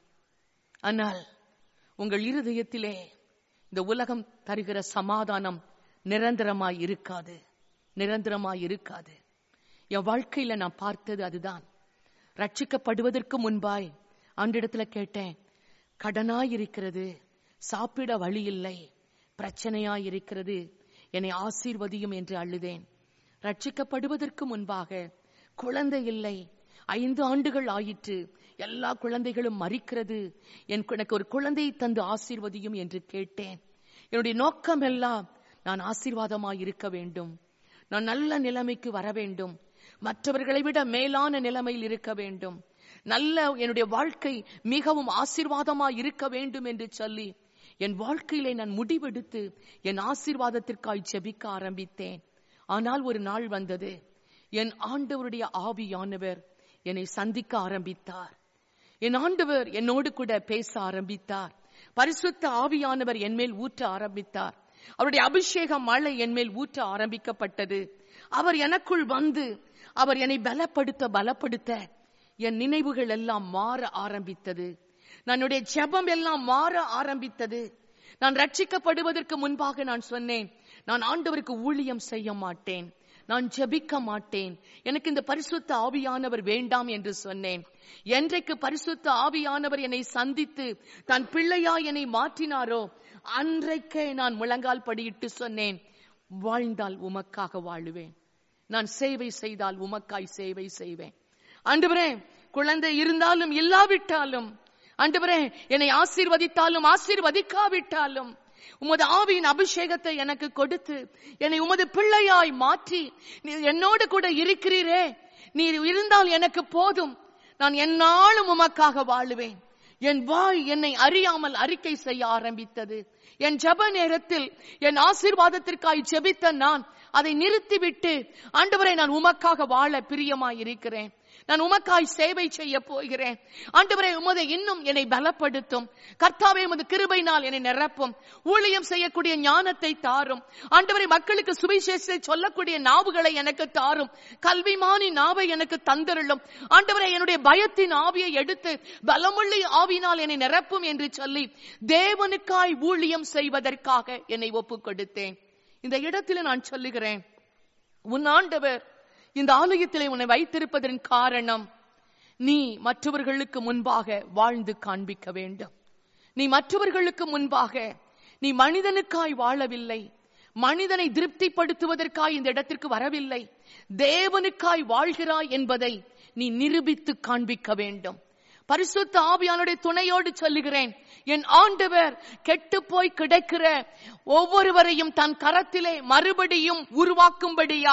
S1: ஆனால் உங்கள் இருதயத்திலே இந்த உலகம் தருகிற சமாதானம் நிரந்தரமாய் இருக்காது. நிரந்தரமாய் இருக்காது. என் வாழ்க்கையில நான் பார்த்தது அதுதான். ரட்சிக்கப்படுவதற்கு முன்பாய் ஆண்டிடத்துல கேட்டேன், கடனாய் இருக்கிறது, சாப்பிட வழி இல்லை, பிரச்சனையாய் இருக்கிறது, என்னை ஆசீர்வதியும் என்று அழுதேன். ரட்சிக்கப்படுவதற்கு முன்பாக குழந்தை இல்லை, ஐந்து ஆண்டுகள் ஆயிற்று, எல்லா குழந்தைகளும் மரிக்கிறது, எனக்கு ஒரு குழந்தையை தந்து ஆசீர்வதியும் என்று கேட்டேன். என்னுடைய நோக்கம் எல்லாம் நான் ஆசீர்வாதமாய் இருக்க வேண்டும், நான் நல்ல நிலைமைக்கு வர வேண்டும், மற்றவர்களை விட மேலான நிலைமையில் இருக்க வேண்டும், நல்ல என்னுடைய வாழ்க்கை மிகவும் ஆசீர்வாதமாய் இருக்க வேண்டும் என்று சொல்லி என் வாழ்க்கையிலே நான் முடிவெடுத்து என் ஆசீர்வாதத்திற்காய் ஜெபிக்க ஆரம்பித்தேன். ஆனால் ஒரு நாள் வந்தது, என் ஆண்டவருடைய ஆவியானவர் என்னை சந்திக்க ஆரம்பித்தார். என் ஆண்டவர் என்னோடு கூட பேச ஆரம்பித்தார். பரிசுத்த ஆவியானவர் என் மேல் ஊற்ற ஆரம்பித்தார். அவருடைய அபிஷேக மழை என் மேல் ஊற்ற ஆரம்பிக்கப்பட்டது. அவர் எனக்குள் வந்து அவர் என்னை பலப்படுத்த பலப்படுத்த என் நினைவுகள் எல்லாம் மாற ஆரம்பித்தது. என்னுடைய ஜெபம் எல்லாம் மாற ஆரம்பித்தது. நான் ரட்சிக்கப்படுவதற்கு முன்பாக நான் சொன்னேன், நான் ஆண்டவருக்கு ஊழியம் செய்ய மாட்டேன், நான் ஜெபிக்க மாட்டேன், எனக்கு இந்த பரிசுத்த ஆவியானவர் வேண்டாம் என்று சொன்னேன். என்றைக்கு பரிசுத்த ஆவியானவர் என்னை சந்தித்து தன் பிள்ளையா என்னை மாற்றினாரோ அன்றைக்கே நான் முழங்கால் படியிட்டு சொன்னேன், வாழ்ந்தால் உமக்காக வாழுவேன், நான் சேவை செய்தால் உமக்காய் சேவை செய்வேன். ஆண்டவரே, குழந்தை இருந்தாலும் இல்லாவிட்டாலும், ஆண்டவரே என்னை ஆசீர்வதித்தாலும் ஆசீர்வதிக்காவிட்டாலும் உமது ஆவியின் அபிஷேகத்தை எனக்கு கொடுத்து என்னை உமது பிள்ளையாய் மாற்றி நீர் என்னோடு கூட இருக்கிறீரே, நீர் இருந்தால் எனக்கு போதும், நான் எந்நாளும் உமக்காக வாழுவேன். என் வாய் என்னை அறியாமல் அறிக்கை செய்ய ஆரம்பித்தது. என் ஜெப நேரத்தில் என் ஆசீர்வாதத்திற்காய் ஜெபித்த நான் அதை நிறுத்திவிட்டு, ஆண்டவரே நான் உமக்காக வாழ பிரியமாய் இருக்கிறேன், நான் உமக்காய் சேவை செய்ய போகிறேன், ஆண்டவரே உமது இன்னும் என்னை பலப்படுத்தும், கர்த்தாவே உமது கிருபையினால் என்னை நிரப்பும், ஊழியம் செய்யக்கூடிய ஞானத்தை தாரும், ஆண்டவரே மக்களுக்கு சுவிசேஷத்தை சொல்லக்கூடிய நாவுகளை எனக்கு தாரும், கல்விமானி நாவை எனக்கு தந்தருளும், ஆண்டவரே என்னுடைய பயத்தின் ஆவியை எடுத்து பலமுள்ள ஆவியினால் என்னை நிரப்பும் என்று சொல்லி தேவனுக்காய் ஊழியம் செய்வதற்காக என்னை ஒப்புக் கொடுத்தேன். இந்த இடத்தில் நான் சொல்லுகிறேன், உன் ஆண்டவர் இந்த ஆலயத்திலே உன்னை வைத்திருப்பதன் காரணம், நீ மற்றவர்களுக்கு முன்பாக வாழ்ந்து காண்பிக்க வேண்டும். நீ மற்றவர்களுக்கு முன்பாக நீ மனிதனுக்காய் வாழவில்லை, மனிதனை திருப்திப்படுத்துவதற்காய் இந்த இடத்திற்கு வரவில்லை, தேவனுக்காய் வாழ்கிறாய் என்பதை நீ நிரூபித்து காண்பிக்க வேண்டும். பரிசுத்த ஆவியானுடைய துணையோடு சொல்லுகிறேன், என் ஆண்டவர் கெட்டு போய் கிடக்கிற ஒவ்வொருவரையும் தன் கரத்திலே மறுபடியும் உருவாக்கும்படியாய்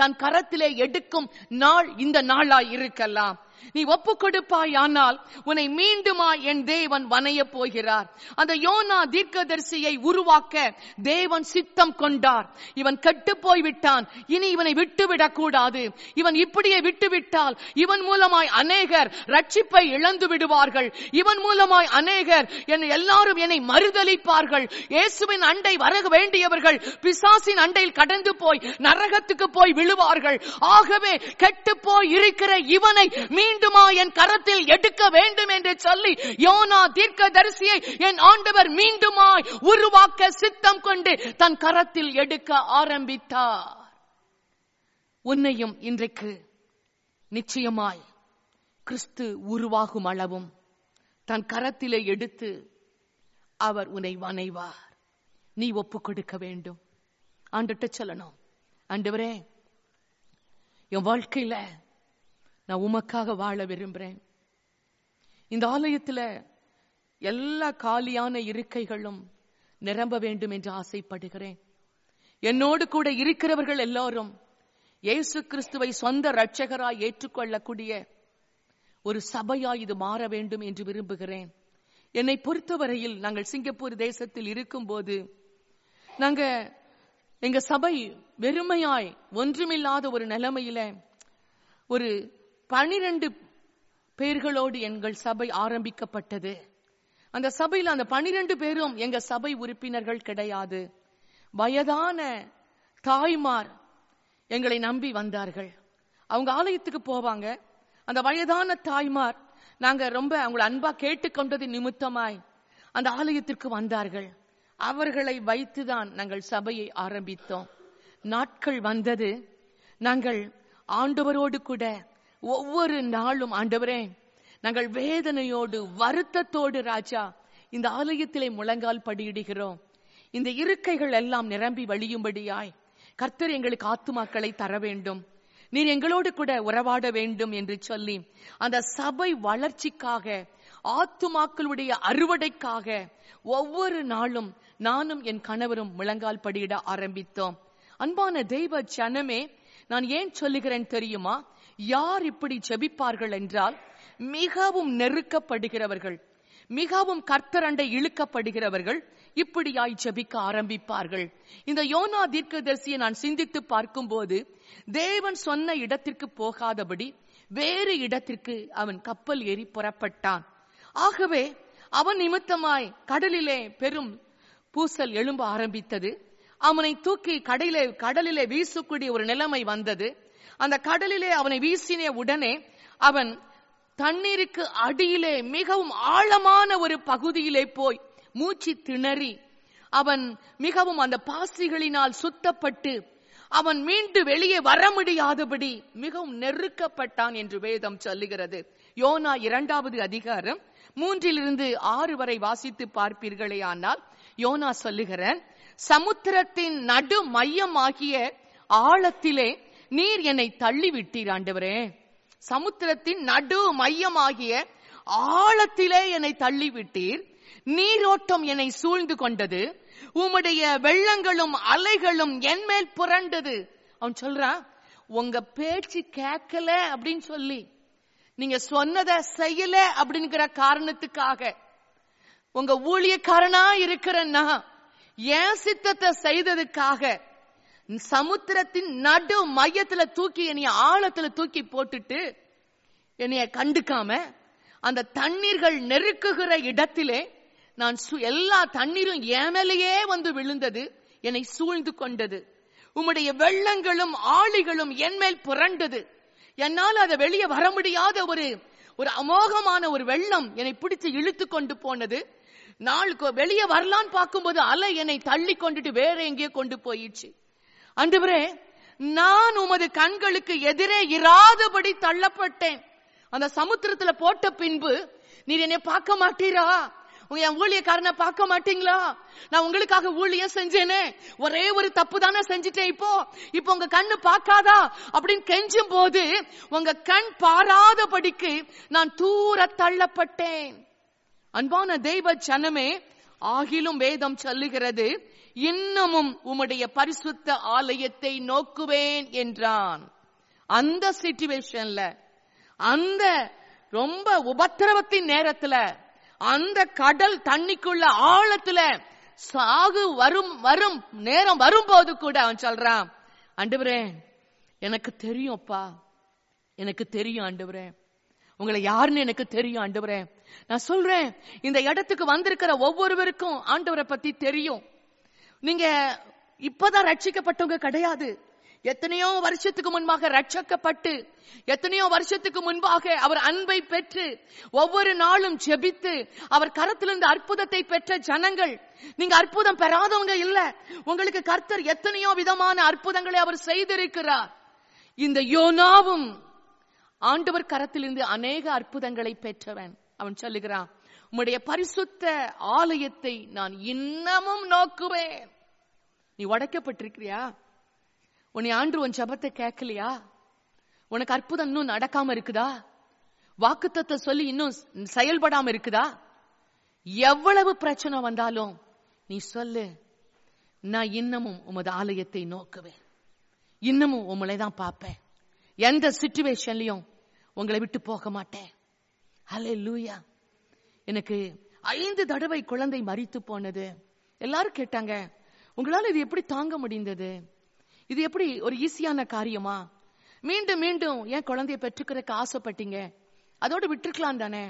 S1: தன் கரத்திலே எடுக்கும் நாள் இந்த நாளாய் இருக்கலாம். நீ ஒப்பு கொடுப்பாய், ஆனால் உன்னை மீண்டுமா என் தேவன் வனைய போகிறார். அந்த யோனா தீர்க்கதரிசியை உருவாக்க தேவன் சித்தம் கொண்டார். இவன் கெட்டு போய்விட்டான், இனி இவனை விட்டுவிடக் கூடாது. இவன் இப்படியே விட்டுவிட்டால் இவன் மூலமாய் அநேகர் ரட்சிப்பை இழந்து விடுவார்கள். இவன் மூலமாய் அநேகர் என்னை எல்லாரும் என்னை மறுதலிப்பார்கள். இயேசுவின் அண்டை வர வேண்டியவர்கள் பிசாசின் அண்டையில் கடந்து போய் நரகத்துக்கு போய் விழுவார்கள். ஆகவே கெட்டு போய் இருக்கிற இவனை மீண்டுமா என் கரத்தில் எடுக்க வேண்டும் என்று சொல்லி யோனா தீர்க்கதரிசியை என் ஆண்டவர் மீண்டுமாய் உருவாக்க சித்தம் கொண்டு தன் கரத்தில் எடுக்க ஆரம்பித்தார். உன்னையும் இன்றைக்கு நிச்சயமாய் கிறிஸ்து உருவாகும் அளவும் தன் கரத்திலே எடுத்து அவர் உன்னை வனைவார். நீ ஒப்பு கொடுக்க வேண்டும். ஆண்டுட்ட சொல்லணும், ஆண்டவரே, என் வாழ்க்கையில நான் உமக்காக வாழ விரும்புறேன். இந்த ஆலயத்துல எல்லா காலியான இருக்கைகளும் நிரம்ப வேண்டும் என்று ஆசைப்படுகிறேன். என்னோடு கூட இருக்கிறவர்கள் எல்லாரும் இயேசு கிறிஸ்துவை சொந்த இரட்சகராய் ஏற்றுக்கொள்ளக்கூடிய ஒரு சபையாய் இது மாற வேண்டும் என்று விரும்புகிறேன். என்னை பொறுத்தவரையில் நாங்கள் சிங்கப்பூர் தேசத்தில் இருக்கும் போது நாங்க எங்க சபை வெறுமையாய் ஒன்றுமில்லாத ஒரு நிலைமையில ஒரு பனிரெண்டு பேர்களோடு எங்கள் சபை ஆரம்பிக்கப்பட்டது. அந்த சபையில் அந்த பனிரெண்டு பேரும் எங்க சபை உறுப்பினர்கள் கிடையாது. வயதான தாய்மார் எங்களை நம்பி வந்தார்கள். அவங்க ஆலயத்துக்கு போவாங்க. அந்த வயதான தாய்மார் நாங்க ரொம்ப அவங்களை அன்பா கேட்டுக்கொண்டது நிமித்தமாய் அந்த ஆலயத்திற்கு வந்தார்கள். அவர்களை வைத்துதான் நாங்கள் சபையை ஆரம்பித்தோம். நாட்கள் வந்தது. நாங்கள் ஆண்டவரோடு கூட ஒவ்வொரு நாளும், ஆண்டவரே, நாங்கள் வேதனையோடு வருத்தத்தோடு ராஜா இந்த ஆலயத்திலே முழங்கால் படியிடுகிறோம். இந்த இருக்கைகள் எல்லாம் நிரம்பி வழியும்படியாய் கர்த்தர் எங்களுக்கு ஆத்துமாக்களை தர வேண்டும், நீர் எங்களோடு கூட உறவாட வேண்டும் என்று சொல்லி அந்த சபை வளர்ச்சிக்காக, ஆத்துமாக்களுடைய அறுவடைக்காக ஒவ்வொரு நாளும் நானும் என் கணவரும் முழங்கால் படியிட ஆரம்பித்தோம். அன்பான தெய்வ ஜனமே, நான் ஏன் சொல்லுகிறேன் தெரியுமா? யார் இப்படி ஜெபிப்பார்கள் என்றால், மிகவும் நெருக்கப்படுகிறவர்கள், மிகவும் கர்த்தரண்டை இழுக்கப்படுகிறவர்கள் இப்படியாய் ஜெபிக்க ஆரம்பிப்பார்கள். இந்த யோனா தீர்க்கதரிசியை நான் சிந்தித்து பார்க்கும் போது, தேவன் சொன்ன இடத்திற்கு போகாதபடி வேறு இடத்திற்கு அவன் கப்பல் ஏறி புறப்பட்டான். ஆகவே அவன் நிமித்தமாய் கடலிலே பெரும் பூசல் எழும்ப ஆரம்பித்தது. அவனை தூக்கி கடலிலே கடலிலே வீசக்கூடிய ஒரு நிலைமை வந்தது. அந்த கடலிலே அவனை வீசின உடனே அவன் தண்ணீருக்கு அடியிலே மிகவும் ஆழமான ஒரு பகுதியிலே போய் மூச்சு திணறி அவன் மிகவும் அந்த பாசிகளினால் சுத்தப்பட்டு அவன் மீண்டு வெளியே வர முடியாதபடி மிகவும் நெருக்கப்பட்டான் என்று வேதம் சொல்லுகிறது. யோனா இரண்டாவது அதிகாரம் மூன்றிலிருந்து ஆறு வரை வாசித்து பார்ப்பீர்களே ஆனால், யோனா சொல்லுகிறான், சமுத்திரத்தின் நடு மையமாகிய ஆழத்திலே நீர் என்னை தள்ளி விட்டீர் ஆண்டவரே. சமுத்திரத்தின் நடு மையமாகிய ஆழத்திலே என்னை தள்ளி விட்டீர். நீரோட்டம் என்னை சூழ்ந்து கொண்டது. உம்முடைய வெள்ளங்களும் அலைகளும் என் மேல் புரண்டது. அவன் சொல்றான், உங்க பேச்சு கேட்கல அப்படின்னு சொல்லி, நீங்க சொன்னதை செய்யல அப்படிங்கிற காரணத்துக்காக, உங்க ஊழியக்காரனா இருக்கிறன்னா என் சித்தத்தை செய்ததுக்காக சமுத்திரத்தின் நடு மையத்துல தூக்கி என்னைய ஆழத்துல தூக்கி போட்டுட்டு என்னைய கண்டுக்காம அந்த தண்ணீர்கள் நெருக்குகிற இடத்திலே நான் எல்லா தண்ணீரும் என் மேலேயே வந்து விழுந்தது, என்னை சூழ்ந்து கொண்டது. உம்முடைய வெள்ளங்களும் ஆழிகளும் என் மேல் புரண்டது. என்னால் அதை வெளியே வர முடியாத ஒரு ஒரு அமோகமான ஒரு வெள்ளம் என்னை பிடித்து இழுத்து கொண்டு போனது. நாளுக்கு வெளியே வரலான்னு பார்க்கும்போது அலை என்னை தள்ளி கொண்டுட்டு வேற எங்கேயோ கொண்டு போயிடுச்சு. ஆண்டவரே, நான் உமது கண்களுக்கு எதிரே இராதபடி தள்ளப்பட்டேன். அந்த சமுத்திரத்துல போட்ட பின்பு நீர் என்னை பார்க்க மாட்டீரா? என் ஊழியக்காரனை பார்க்க மாட்டீங்களா? நான் உங்களுக்காக ஊழியம் செஞ்சேனே, ஒரே ஒரு தப்பு தானே செஞ்சுட்டேன். இப்போ இப்போ உங்க கண்ணு பார்க்காதா அப்படின்னு கெஞ்சும் போது உங்க கண் பாராதபடிக்கு நான் தூர தள்ளப்பட்டேன். அன்பான தெய்வ ஜனமே, ஆகிலும் வேதம் சொல்லுகிறது, இன்னமும் உம்முடைய பரிசுத்த ஆலயத்தை நோக்குவேன் என்றான். அந்த சிச்சுவேஷன்ல, அந்த ரொம்ப உபத்திரவத்தின் நேரத்துல, அந்த கடல் தண்ணிக்குள்ள ஆழத்துல சாகு வரும் வரும் நேரம் வரும்போது கூட அவன் சொல்றான், ஆண்டவரே எனக்கு தெரியும்ப்பா, எனக்கு தெரியும் ஆண்டவரே, உங்களை யாருன்னு எனக்கு தெரியும் ஆண்டவரே. நான் சொல்றேன், இந்த இடத்துக்கு வந்திருக்கிற ஒவ்வொருவருக்கும் ஆண்டவரை பத்தி தெரியும். நீங்க இப்பதான் ரட்சிக்கப்பட்டவங்க கிடையாது. எத்தனையோ வருஷத்துக்கு முன்பாக ரட்சிக்கப்பட்டு, எத்தனையோ வருஷத்துக்கு முன்பாக அவர் அன்பை பெற்று, ஒவ்வொரு நாளும் ஜெபித்து அவர் கரத்திலிருந்து அற்புதத்தை பெற்ற ஜனங்கள். நீங்க அற்புதம் பெறாதவங்க இல்ல. உங்களுக்கு கர்த்தர் எத்தனையோ விதமான அற்புதங்களை அவர் செய்திருக்கிறார். இந்த யோனாவும் ஆண்டவர் கரத்திலிருந்து அநேக அற்புதங்களை பெற்றவன். அவன் சொல்லுகிறான், உம்முடைய பரிசுத்த ஆலயத்தை நான் இன்னமும் நோக்குவேன். நீ உடைக்கப்பட்டிருக்கிறியா? உன்னை ஆண்டு உன் ஜெபத்தை கேட்கலையா? உனக்கு அற்புதம் இன்னும் நடக்காம இருக்குதா? வாக்குத்தத்தை சொல்லி இன்னும் செயல்படாம இருக்குதா? எவ்வளவு பிரச்சனை வந்தாலும் நீ சொல்லு, நான் இன்னமும் உமது ஆலயத்தை நோக்குவேன், இன்னமும் உங்களை தான் பார்ப்பேன், எந்த சிச்சுவேஷன்லயும் உங்களை விட்டு போக மாட்டேன். ஹல்லேலூயா. எனக்கு ஐந்து தடவை குழந்தை மரித்து போனது. எல்லாரும் கேட்டாங்க, உங்களால இது எப்படி தாங்க முடிந்தது? இது எப்படி ஒரு ஈஸியான காரியமா? மீண்டும் மீண்டும் ஏன் குழந்தைய பெற்றுக்கிறதுக்கு ஆசைப்பட்டீங்க? அதோடு விட்டுருக்கலாம் தானே.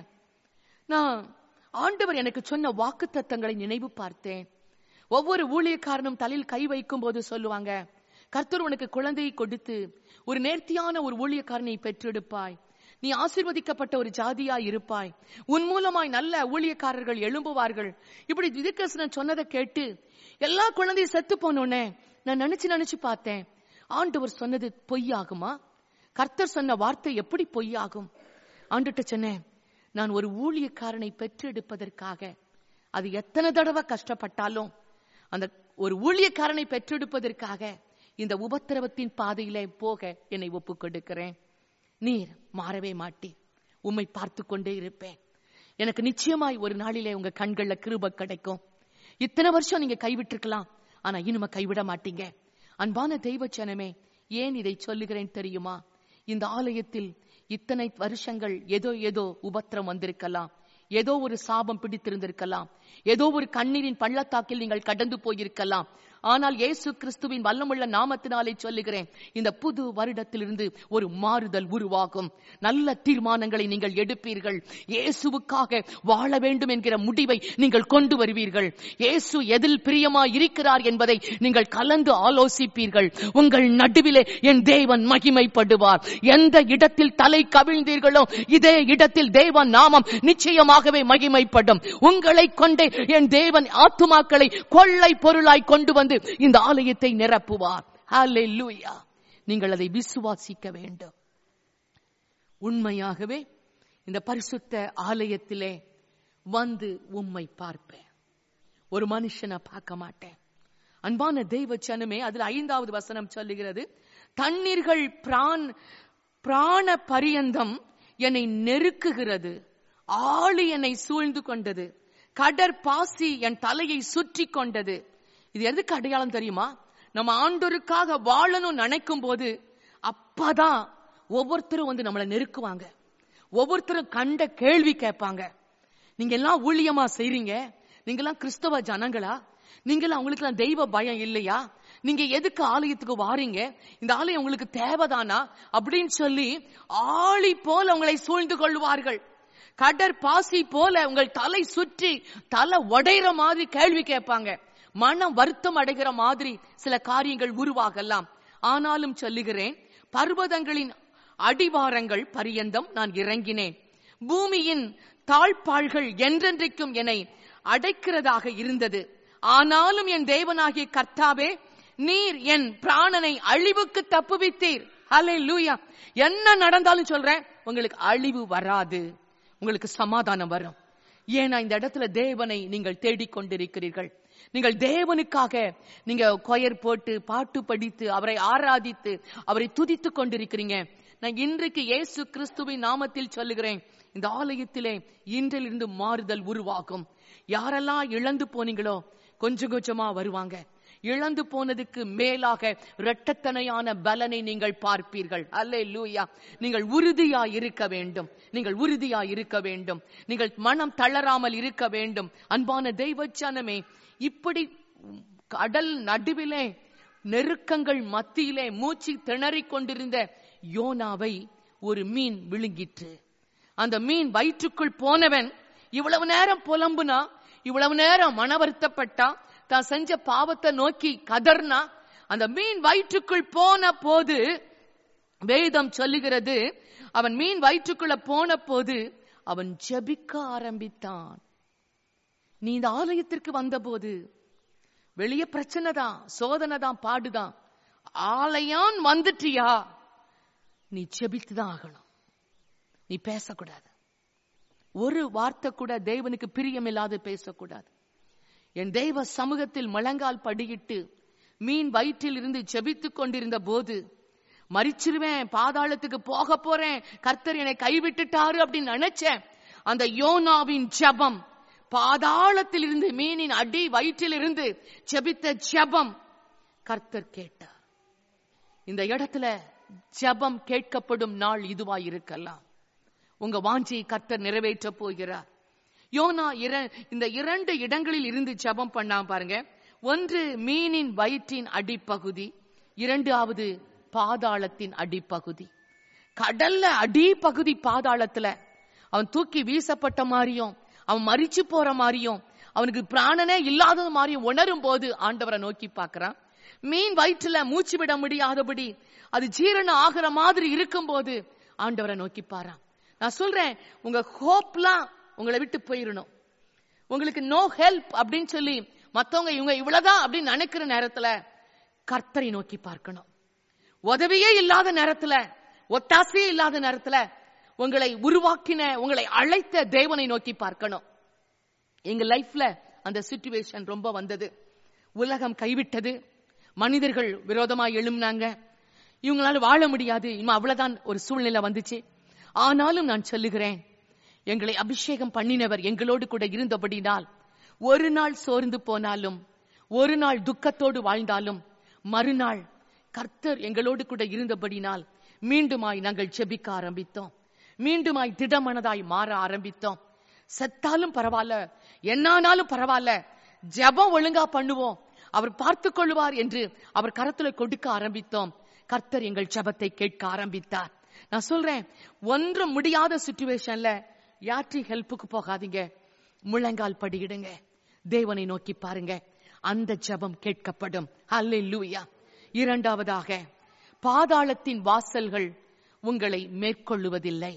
S1: நான் ஆண்டவர் எனக்கு சொன்ன வாக்கு தத்தங்களை நினைவு பார்த்தேன். ஒவ்வொரு ஊழியக்காரனும் தலையில் கை வைக்கும் போது சொல்லுவாங்க, கர்த்தர் உனக்கு குழந்தையை கொடுத்து ஒரு நேர்த்தியான ஒரு ஊழியக்காரனை பெற்றெடுப்பாய், நீ ஆசீர்வதிக்கப்பட்ட ஒரு ஜாதியா இருப்பாய், உன் மூலமாய் நல்ல ஊழியக்காரர்கள் எழும்புவார்கள். இப்படி தீர்க்கதரிசனம் சொன்னதை கேட்டு எல்லா குழந்தையும் செத்து போனோன்னே நான் நினைச்சு நினைச்சு பார்த்தேன், ஆண்டவர் சொன்னது பொய்யாகுமா? கர்த்தர் சொன்ன வார்த்தை எப்படி பொய்யாகும்? ஆண்டுட்ட சொன்னேன், நான் ஒரு ஊழியக்காரனை பெற்றெடுப்பதற்காக அது எத்தனை தடவை கஷ்டப்பட்டாலும், அந்த ஒரு ஊழியக்காரனை பெற்றெடுப்பதற்காக இந்த உபத்திரவத்தின் பாதையிலே போக என்னை ஒப்பு கொடுக்கிறேன். நீர் மாறவே மாட்டீர், உம்மை பார்த்து கொண்டே இருப்பேன். எனக்கு நிச்சயமாய் ஒரு நாளிலே உங்க கண்கள்ல கிருபை கிடைக்கும். இத்தனை வருஷம் நீங்க கைவிட்டிருக்கலாம், ஆனா இனிமே கைவிட மாட்டீங்க. அன்பான தெய்வ ஜனமே, ஏன் இதை சொல்லுகிறேன் தெரியுமா? இந்த ஆலயத்தில் இத்தனை வருஷங்கள் ஏதோ ஏதோ உபத்திரம் வந்திருக்கலாம், ஏதோ ஒரு சாபம் பிடித்திருந்திருக்கலாம், ஏதோ ஒரு கண்ணீரின் பள்ளத்தாக்கில் நீங்கள் கடந்து போயிருக்கலாம். ஆனால் இயேசு கிறிஸ்துவின் வல்லமுள்ள நாமத்தினாலே சொல்லுகிறேன், இந்த புது வருடத்திலிருந்து ஒரு மாறுதல் உருவாகும். நல்ல தீர்மானங்களை நீங்கள் எடுப்பீர்கள். இயேசுவுக்காக வாழ வேண்டும் என்கிற முடிவை நீங்கள் கொண்டு வருவீர்கள். இயேசு எதில் பிரியமாய் இருக்கிறார் என்பதை நீங்கள் கலந்து ஆலோசிப்பீர்கள். உங்கள் நடுவிலே என் தேவன் மகிமைப்படுவார். எந்த இடத்தில் தலை கவிழ்ந்தீர்களோ இதே இடத்தில் தேவன் நாமம் நிச்சயமாகவே மகிமைப்படும். உங்களை கொண்டே என் தேவன் ஆத்துமாக்களை கொள்ளை பொருளாய் கொண்டு வந்து இந்த ஆலயத்தை நிரப்புவார். ஹல்லேலூயா. நீங்கள் அதை விசுவாசிக்க வேண்டும். உண்மையாகவே இந்த பரிசுத்த ஆலயத்திலே வந்து உம்மை பார்ப்பேன், ஒரு மனுஷனை பார்க்க மாட்டேன். அன்பான தெய்வ ஜனமே, அதில் ஐந்தாவது வசனம் சொல்லுகிறது, தண்ணீர்கள் பிரான் பிராண பரியந்தம் என்னை நெருக்குகிறது, ஆழி என்னை சூழ்ந்து கொண்டது, கடற்பாசி என் தலையை சுற்றி கொண்டது. இது எதுக்கு அடையாளம் தெரியுமா? நம்ம ஆண்டவருக்காக வாழணும் நினைக்கும் போது அப்பதான் ஒவ்வொருத்தரும் வந்து நம்மளை நெருக்குவாங்க. ஒவ்வொருத்தரும் கண்ட கேள்வி கேட்பாங்க. நீங்க எல்லாம் ஊழியமா செய்றீங்க, நீங்க எல்லாம் கிறிஸ்தவ ஜனங்களா? நீங்க எல்லாம் உங்களுக்கு எல்லாம் தெய்வ பயம் இல்லையா? நீங்க எதுக்கு ஆலயத்துக்கு வாரீங்க? இந்த ஆலயம் உங்களுக்கு தேவைதானா? அப்படின்னு சொல்லி ஆளி போல உங்களை சூழ்ந்து கொள்வார்கள். கடற்பாசி போல உங்கள் தலை சுற்றி தலை உடைகிற மாதிரி கேள்வி கேட்பாங்க. மனம் வருத்தம் அடைகிற மாதிரி சில காரியங்கள் உருவாகலாம். ஆனாலும் சொல்லுகிறேன், பர்வதங்களின் அடிவாரங்கள் பரியந்தம் நான் இறங்கினேன், பூமியின் தாழ்பாள்கள் என்றென்றைக்கும் என்னை அடைக்கிறதாக இருந்தது. ஆனாலும் என் தேவனாகிய கர்த்தாவே, நீர் என் பிராணனை அழிவுக்கு தப்புவித்தீர். ஹல்லேலூயா. என்ன நடந்தாலும் சொல்றேன், உங்களுக்கு அழிவு வராது, உங்களுக்கு சமாதானம் வரும். ஏன்னா இந்த இடத்துல தேவனை நீங்கள் தேடிக்கொண்டிருக்கிறீர்கள். நீங்கள் தேவனுக்காக நீங்க கொயர் போட்டு பாட்டு படித்து அவரை ஆராதித்து அவரை துதித்து கொண்டிருக்கிறீங்க. நான் இன்றைக்கு இயேசு கிறிஸ்துவின் நாமத்தில் சொல்லுகிறேன், இந்த ஆலயத்திலே இன்றிலிருந்து மாறுதல் உருவாகும். யாரெல்லாம் இழந்து போனீங்களோ கொஞ்சம் கொஞ்சமா வருவாங்க. இழந்து போனதுக்கு மேலாக இரட்டத்தனையான பலனை நீங்கள் பார்ப்பீர்கள். அல்லேலூயா. நீங்கள் உறுதியாய் இருக்க வேண்டும். நீங்கள் உறுதியாய் இருக்க வேண்டும். நீங்கள் மனம் தளராமல் இருக்க வேண்டும். அன்பான தெய்வ ஜனமே, இப்படி கடல் நடுவிலே நெருக்கங்கள் மத்தியிலே மூச்சு திணறிக் கொண்டிருந்த யோனாவை ஒரு மீன் விழுங்கிற்று. அந்த மீன் வயிற்றுக்குள் போனவன் இவ்வளவு நேரம் புலம்புனா, இவ்வளவு நேரம் மன வருத்தப்பட்டா, தான் செஞ்ச பாவத்தை நோக்கி கதர்னா, அந்த மீன் வயிற்றுக்குள் போன போது வேதம் சொல்லுகிறது, அவன் மீன் வயிற்றுக்குள்ள போன போது அவன் ஜெபிக்க ஆரம்பித்தான். நீ இந்த ஆலயத்திற்கு வந்த போது வெளிய பிரச்சனை தான், சோதனை தான், பாடுதான். ஆலயம் வந்துட்டியா, நீ ஜெபித்துதான் ஆகணும். நீ பேசக்கூடாது. ஒரு வார்த்தை கூட தேவனுக்கு பிரியமில்லாது பேசக்கூடாது. என் தெய்வ சமூகத்தில் முழங்கால் படியிட்டு மீன் வயிற்றில் இருந்து ஜெபித்துக் கொண்டிருந்த போது, மரிச்சிருவேன், பாதாளத்துக்கு போக போறேன், கர்த்தர் என்னை கைவிட்டுட்டாரு அப்படின்னு நினைச்சேன். அந்த யோனாவின் ஜெபம், பாதாளத்தில் இருந்து மீனின் அடி வயிற்றில் இருந்து ஜெபித்த ஜெபம் கர்த்தர் கேட்டார். இந்த இடத்துல ஜெபம் கேட்கப்படும் நாள் இதுவாய் இருக்கலாம். உங்க வாஞ்சியை கர்த்தர் நிறைவேற்ற போகிறார். யோனா இந்த இரண்டு இடங்களில் இருந்து ஜெபம் பண்ணா பாருங்க. ஒன்று மீனின் வயிற்றின் அடிப்பகுதி, இரண்டாவது பாதாளத்தின் அடிப்பகுதி. கடல்ல அடிப்பகுதி பாதாளத்துல அவன் தூக்கி வீசப்பட்ட மாதிரியும், அவன் மரிச்சு போற மாதிரியும், அவனுக்கு பிராணனே இல்லாதது மாதிரியும் உணரும் போது ஆண்டவரை நோக்கி பார்க்கிறான். மீன் வயிற்றுல மூச்சு விட முடியாதபடி அது ஜீரணம் ஆகிற மாதிரி இருக்கும் போது ஆண்டவரை நோக்கி பாறான். நான் சொல்றேன், உங்க ஹோப்லாம் உங்களை விட்டு போயிடணும். உங்களுக்கு நோ ஹெல்ப் அப்படின்னு சொல்லி மத்தவங்க இவங்க இவ்வளவுதான் அப்படின்னு நினைக்கிற நேரத்துல கர்த்தரை நோக்கி பார்க்கணும். உதவியே இல்லாத நேரத்துல, ஒத்தாசையே இல்லாத நேரத்துல உங்களை உருவாக்கின, உங்களை அழைத்த தேவனை நோக்கி பார்க்கணும். எங்க லைஃப்ல அந்த சிச்சுவேஷன் ரொம்ப வந்தது. உலகம் கைவிட்டது, மனிதர்கள் விரோதமா எழும்பினாங்க, இவங்களால வாழ முடியாது, இன்னும் அவ்வளவுதான் ஒரு சூழ்நிலை வந்துச்சு. ஆனாலும் நான் சொல்லுகிறேன், எங்களை அபிஷேகம் பண்ணினவர் எங்களோடு கூட இருந்தபடினால் ஒரு நாள் சோர்ந்து போனாலும், ஒரு நாள் துக்கத்தோடு வாழ்ந்தாலும், மறுநாள் கர்த்தர் எங்களோடு கூட இருந்தபடினால் மீண்டுமாய் நாங்கள் ஜெபிக்க ஆரம்பித்தோம். மீண்டுமாய் திடமனதாய் மாற ஆரம்பித்தோம். செத்தாலும் பரவாயில்ல, என்னானாலும் பரவாயில்ல, ஜெபம் ஒழுங்கா பண்ணுவோம், அவர் பார்த்துக் கொள்வார் என்று அவர் கரத்துல கொடுக்க ஆரம்பித்தோம். கர்த்தர் எங்கள் ஜெபத்தை கேட்க ஆரம்பித்தார். நான் சொல்றேன், ஒன்று முடியாத சிச்சுவேஷன்ல யாற்றி ஹெல்ப்புக்கு போகாதீங்க, முழங்கால் படியிடுங்க, தேவனை நோக்கி பாருங்க, அந்த ஜெபம் கேட்கப்படும். ஹல்லேலூயா. இரண்டாவதாக, பாதாளத்தின் வாசல்கள் உங்களை மேற்கொள்ளுவதில்லை.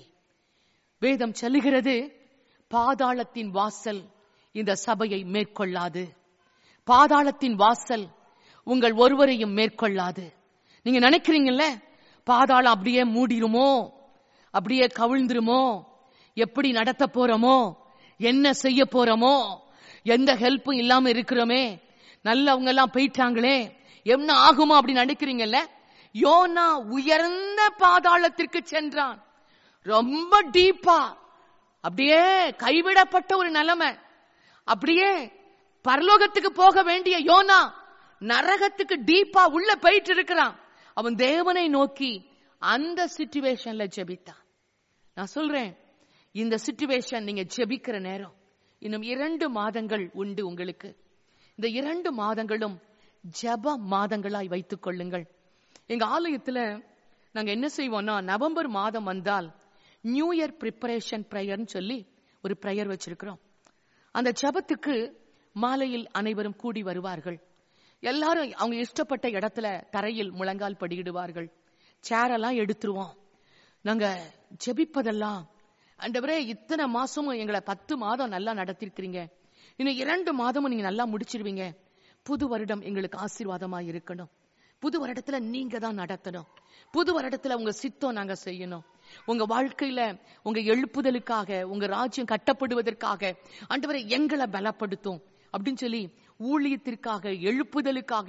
S1: வேதம் சொல்லுகிறது, பாதாளத்தின் வாசல் இந்த சபையை மேற்கொள்ளாது. பாதாளத்தின் வாசல் உங்கள் ஒருவரையும் மேற்கொள்ளாது. நீங்க நினைக்கிறீங்கல்ல, பாதாளம் அப்படியே மூடிருமோ, அப்படியே கவிழ்ந்துருமோ, எப்படி நடத்த போறோமோ, என்ன செய்ய போறோமோ, எந்த ஹெல்ப்பும் இல்லாம இருக்கிறோமே, நல்லவங்க எல்லாம் போயிட்டாங்களே, என்ன ஆகுமோ அப்படி நினைக்கிறீங்கல்ல. யோனா உயர்ந்த பாதாளத்திற்கு சென்றான். ரொம்ப டீப்பா, அப்படியே கைவிடப்பட்ட ஒரு நிலைமை. அப்படியே பரலோகத்துக்கு போக வேண்டிய யோனா நரகத்துக்கு டீப்பா உள்ள போயிட்டு இருக்கிறான். அவன் தேவனை நோக்கி அந்த சிச்சுவேஷன்ல ஜெபித்தான். நான் சொல்றேன், இந்த சிச்சுவேஷன் நீங்க ஜெபிக்கிற நேரம் இன்னும் இரண்டு மாதங்கள் உண்டு உங்களுக்கு. இந்த இரண்டு மாதங்களும் ஜெப மாதங்களாய் வைத்துக் கொள்ளுங்கள். எங்க ஆலயத்துல நாங்க என்ன செய்வோம்னா, நவம்பர் மாதம் வந்தால் நியூ இயர் பிரிப்பரேஷன் பிரேயர்னு சொல்லி ஒரு பிரேயர் வச்சிருக்கிறோம். அந்த ஜெபத்துக்கு மாலையில் அனைவரும் கூடி வருவார்கள். எல்லாரும் அவங்க இஷ்டப்பட்ட இடத்துல தரையில் முழங்கால் படியிடுவார்கள். சேரெல்லாம் எடுத்துருவோம். நாங்க ஜெபிப்பதெல்லாம், ஆண்டவரே இத்தனை மாசமும் எங்களை பத்து மாதம் நல்லா நடத்திருக்கிறீங்க, இன்னும் இரண்டு மாதமும் நீங்க நல்லா முடிச்சிருவீங்க, புது வருடம் எங்களுக்கு ஆசீர்வாதமா இருக்கணும், புது வருடத்துல நீங்க தான் நடத்தணும், புது வருடத்துல உங்க சித்தம் நாங்க செய்யணும், உங்க வாழ்க்கையில உங்க எழுப்புதலுக்காக, உங்க ராஜ்யம் கட்டப்படுவதற்காக ஆண்டவரே எங்களை பலப்படுத்தும் அப்படின்னு சொல்லி ஊழியத்திற்காக, எழுப்புதலுக்காக,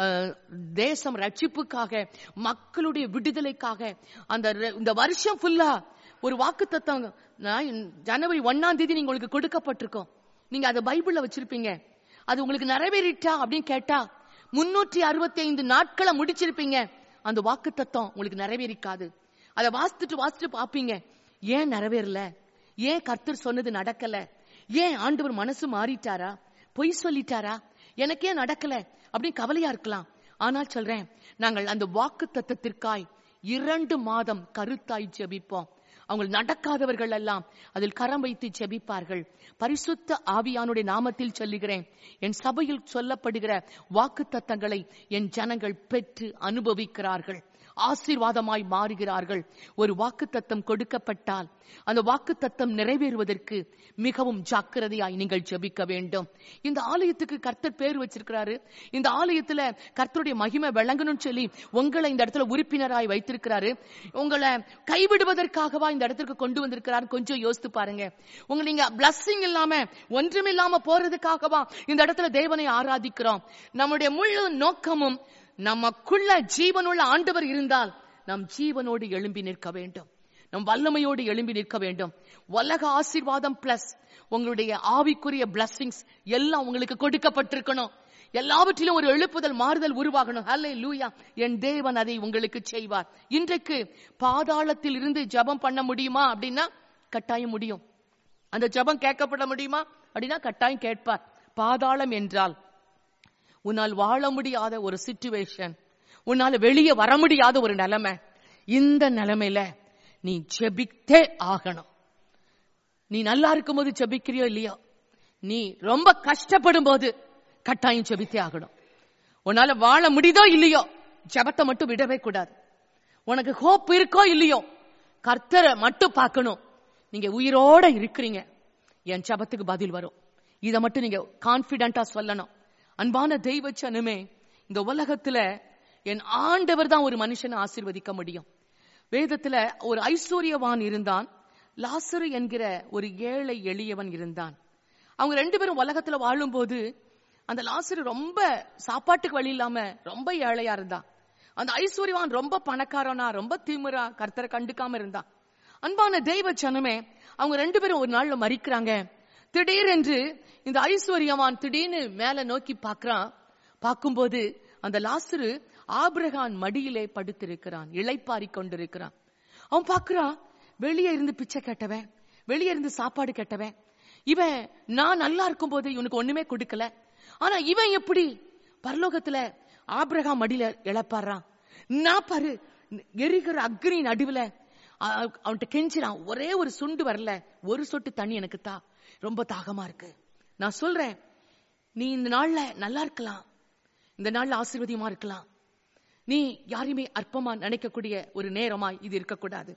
S1: தேசம் ரட்சிப்புக்காக, மக்களுடைய விடுதலைக்காக அந்த இந்த வருஷம் ஃபுல்லா ஒரு வாக்குத்தத்தம் ஜனவரி ஒன்னாம் தேதி நீங்க உங்களுக்கு கொடுக்கப்பட்டிருக்கோம். நீங்க அதை பைபிள்ல வச்சிருப்பீங்க. அது உங்களுக்கு நிறைவேறிட்டா அப்படின்னு கேட்டா முன்னூற்றி அறுபத்தி ஐந்து நாட்களை முடிச்சிருப்பீங்க, அந்த வாக்கு தத்தம் உங்களுக்கு நிறைவேறிக்காது. அதை வாசித்துட்டு வாசிட்டு பாப்பீங்க, ஏன் நிறைவேறல, ஏன் கர்த்தர் சொன்னது நடக்கல, ஏன் ஆண்டவர் மனசு மாறிட்டாரா, பொய் சொல்லிட்டாரா, எனக்கே நடக்கல அப்படின்னு கவலையா இருக்கலாம். ஆனால் சொல்றேன், நாங்கள் அந்த வாக்கு தத்தத்திற்காய் இரண்டு மாதம் கருத்தாய் ஜெபிப்போம். அவங்க நடக்காதவர்கள் எல்லாம் அதில் கரம் வைத்து ஜெபிப்பார்கள். பரிசுத்த ஆவியானுடைய நாமத்தில் சொல்லுகிறேன், என் சபையில் சொல்லப்படுகிற வாக்கு தத்தங்களை என் ஜனங்கள் பெற்று அனுபவிக்கிறார்கள், ஆசீர்வாதமாய் மாறுகிறார்கள். ஒரு வாக்கு தத்தம் கொடுக்கப்பட்டால் அந்த வாக்கு தத்தம் நிறைவேறுவதற்கு மிகவும் ஜாக்கிரதையாய் நீங்கள் ஜெபிக்க வேண்டும். இந்த ஆலயத்துக்கு கர்த்தர் பேர் வச்சிருக்கிறாரு. இந்த ஆலயத்துல கர்த்தருடைய மகிமை விளங்கணும்னு சொல்லி உங்களை இந்த இடத்துல உறுப்பினராய் வைத்திருக்கிறாரு. உங்களை கைவிடுவதற்காகவா இந்த இடத்துக்கு கொண்டு வந்திருக்கிறாரு? கொஞ்சம் யோசித்து பாருங்க. உங்க நீங்க பிளஸிங் இல்லாம ஒன்றுமில்லாம போறதுக்காகவா இந்த இடத்துல தேவனை ஆராதிக்கிறோம்? நம்முடைய முழு நோக்கமும் நமக்குள்ள ஜீவனுள்ள ஆண்டவர் இருந்தால் நம் ஜீவனோடு எழும்பி நிற்க வேண்டும், நம் வல்லமையோடு எழும்பி நிற்க வேண்டும். உலக ஆசீர்வாதம் பிளஸ் உங்களுடைய ஆவிக்குரிய பிளஸிங்ஸ் எல்லாம் உங்களுக்கு கொடுக்கப்பட்டிருக்கணும். எல்லாவற்றிலும் ஒரு எழுப்புதல் மாறுதல் உருவாகணும். ஹல்லேலூயா. என் தேவன் அதை உங்களுக்கு செய்வார். இன்றைக்கு பாதாளத்தில் இருந்து ஜெபம் பண்ண முடியுமா அப்படின்னா கட்டாயம் முடியும். அந்த ஜெபம் கேட்கப்பட முடியுமா அப்படின்னா கட்டாயம் கேட்பார். பாதாளம் என்றால் உன்னால் வாழ முடியாத ஒரு சிச்சுவேஷன், உன்னால வெளியே வர முடியாத ஒரு நிலைமை. இந்த நிலைமையில நீ ஜெபித்தே ஆகணும். நீ நல்லா இருக்கும் போது ஜெபிக்கிறியோ இல்லையோ, நீ ரொம்ப கஷ்டப்படும் போது கட்டாயம் ஜெபித்தே ஆகணும். உன்னால வாழ முடியுதோ இல்லையோ, ஜெபத்தை மட்டும் விடவே கூடாது. உனக்கு ஹோப் இருக்கோ இல்லையோ, கர்த்தரை மட்டும் பார்க்கணும். நீங்க உயிரோட இருக்கிறீங்க, என் ஜெபத்துக்கு பதில் வரும். இதை மட்டும் நீங்க கான்பிடென்டா சொல்லணும். அன்பான தெய்வ ஜனமே, இந்த உலகத்துல என் ஆண்டவர் தான் ஒரு மனுஷனை ஆசீர்வதிக்க முடியும். வேதத்துல ஒரு ஐஸ்வர்யவான் இருந்தான், லாசரு என்கிற ஒரு ஏழை எளியவன் இருந்தான். அவங்க ரெண்டு பேரும் உலகத்துல வாழும் போது அந்த லாசரு ரொம்ப சாப்பாட்டுக்கு வழி இல்லாம ரொம்ப ஏழையா இருந்தான். அந்த ஐஸ்வர்யவான் ரொம்ப பணக்காரனா, ரொம்ப திமிரா, கர்த்தரை கண்டுக்காம இருந்தான். அன்பான தெய்வ ஜனமே, அவங்க ரெண்டு பேரும் ஒரு நாள்ல மரிக்கிறாங்க. திடீரென்று இந்த ஐஸ்வர்யவான் திடீர்னு மேல நோக்கி பார்க்கிறான். பார்க்கும்போது அந்த லாசரு ஆபிரகாம் மடியிலே படுத்திருக்கிறான், இளைப்பாரி கொண்டிருக்கிறான். அவன் பார்க்கிறான், வெளியே இருந்து பிச்சை கேட்டவன், வெளியே இருந்து சாப்பாடு கேட்டவன், இவன் நான் நல்லா இருக்கும் போது இவனுக்கு ஒண்ணுமே கொடுக்கல. ஆனா இவன் எப்படி பரலோகத்துல ஆபிரகாம் மடியில இழப்பாடுறான்? நான் பாரு, எரிகிற அக்னி நடுவுல அவன்கிட்ட கெஞ்சிறான், ஒரே ஒரு சுண்டு வரல, ஒரு சொட்டு தண்ணி எனக்கு தா, ரொம்ப தாகமா இருக்கு. நான் சொல்றேன், நீ இந்த நாள்ல நல்லா இருக்கலாம், இந்த நாள்ல ஆசீர்வாதமா இருக்கலாம். நீ யாருமே அற்பமா நினைக்கக்கூடிய ஒரு நேரமா இது இருக்கக்கூடாது.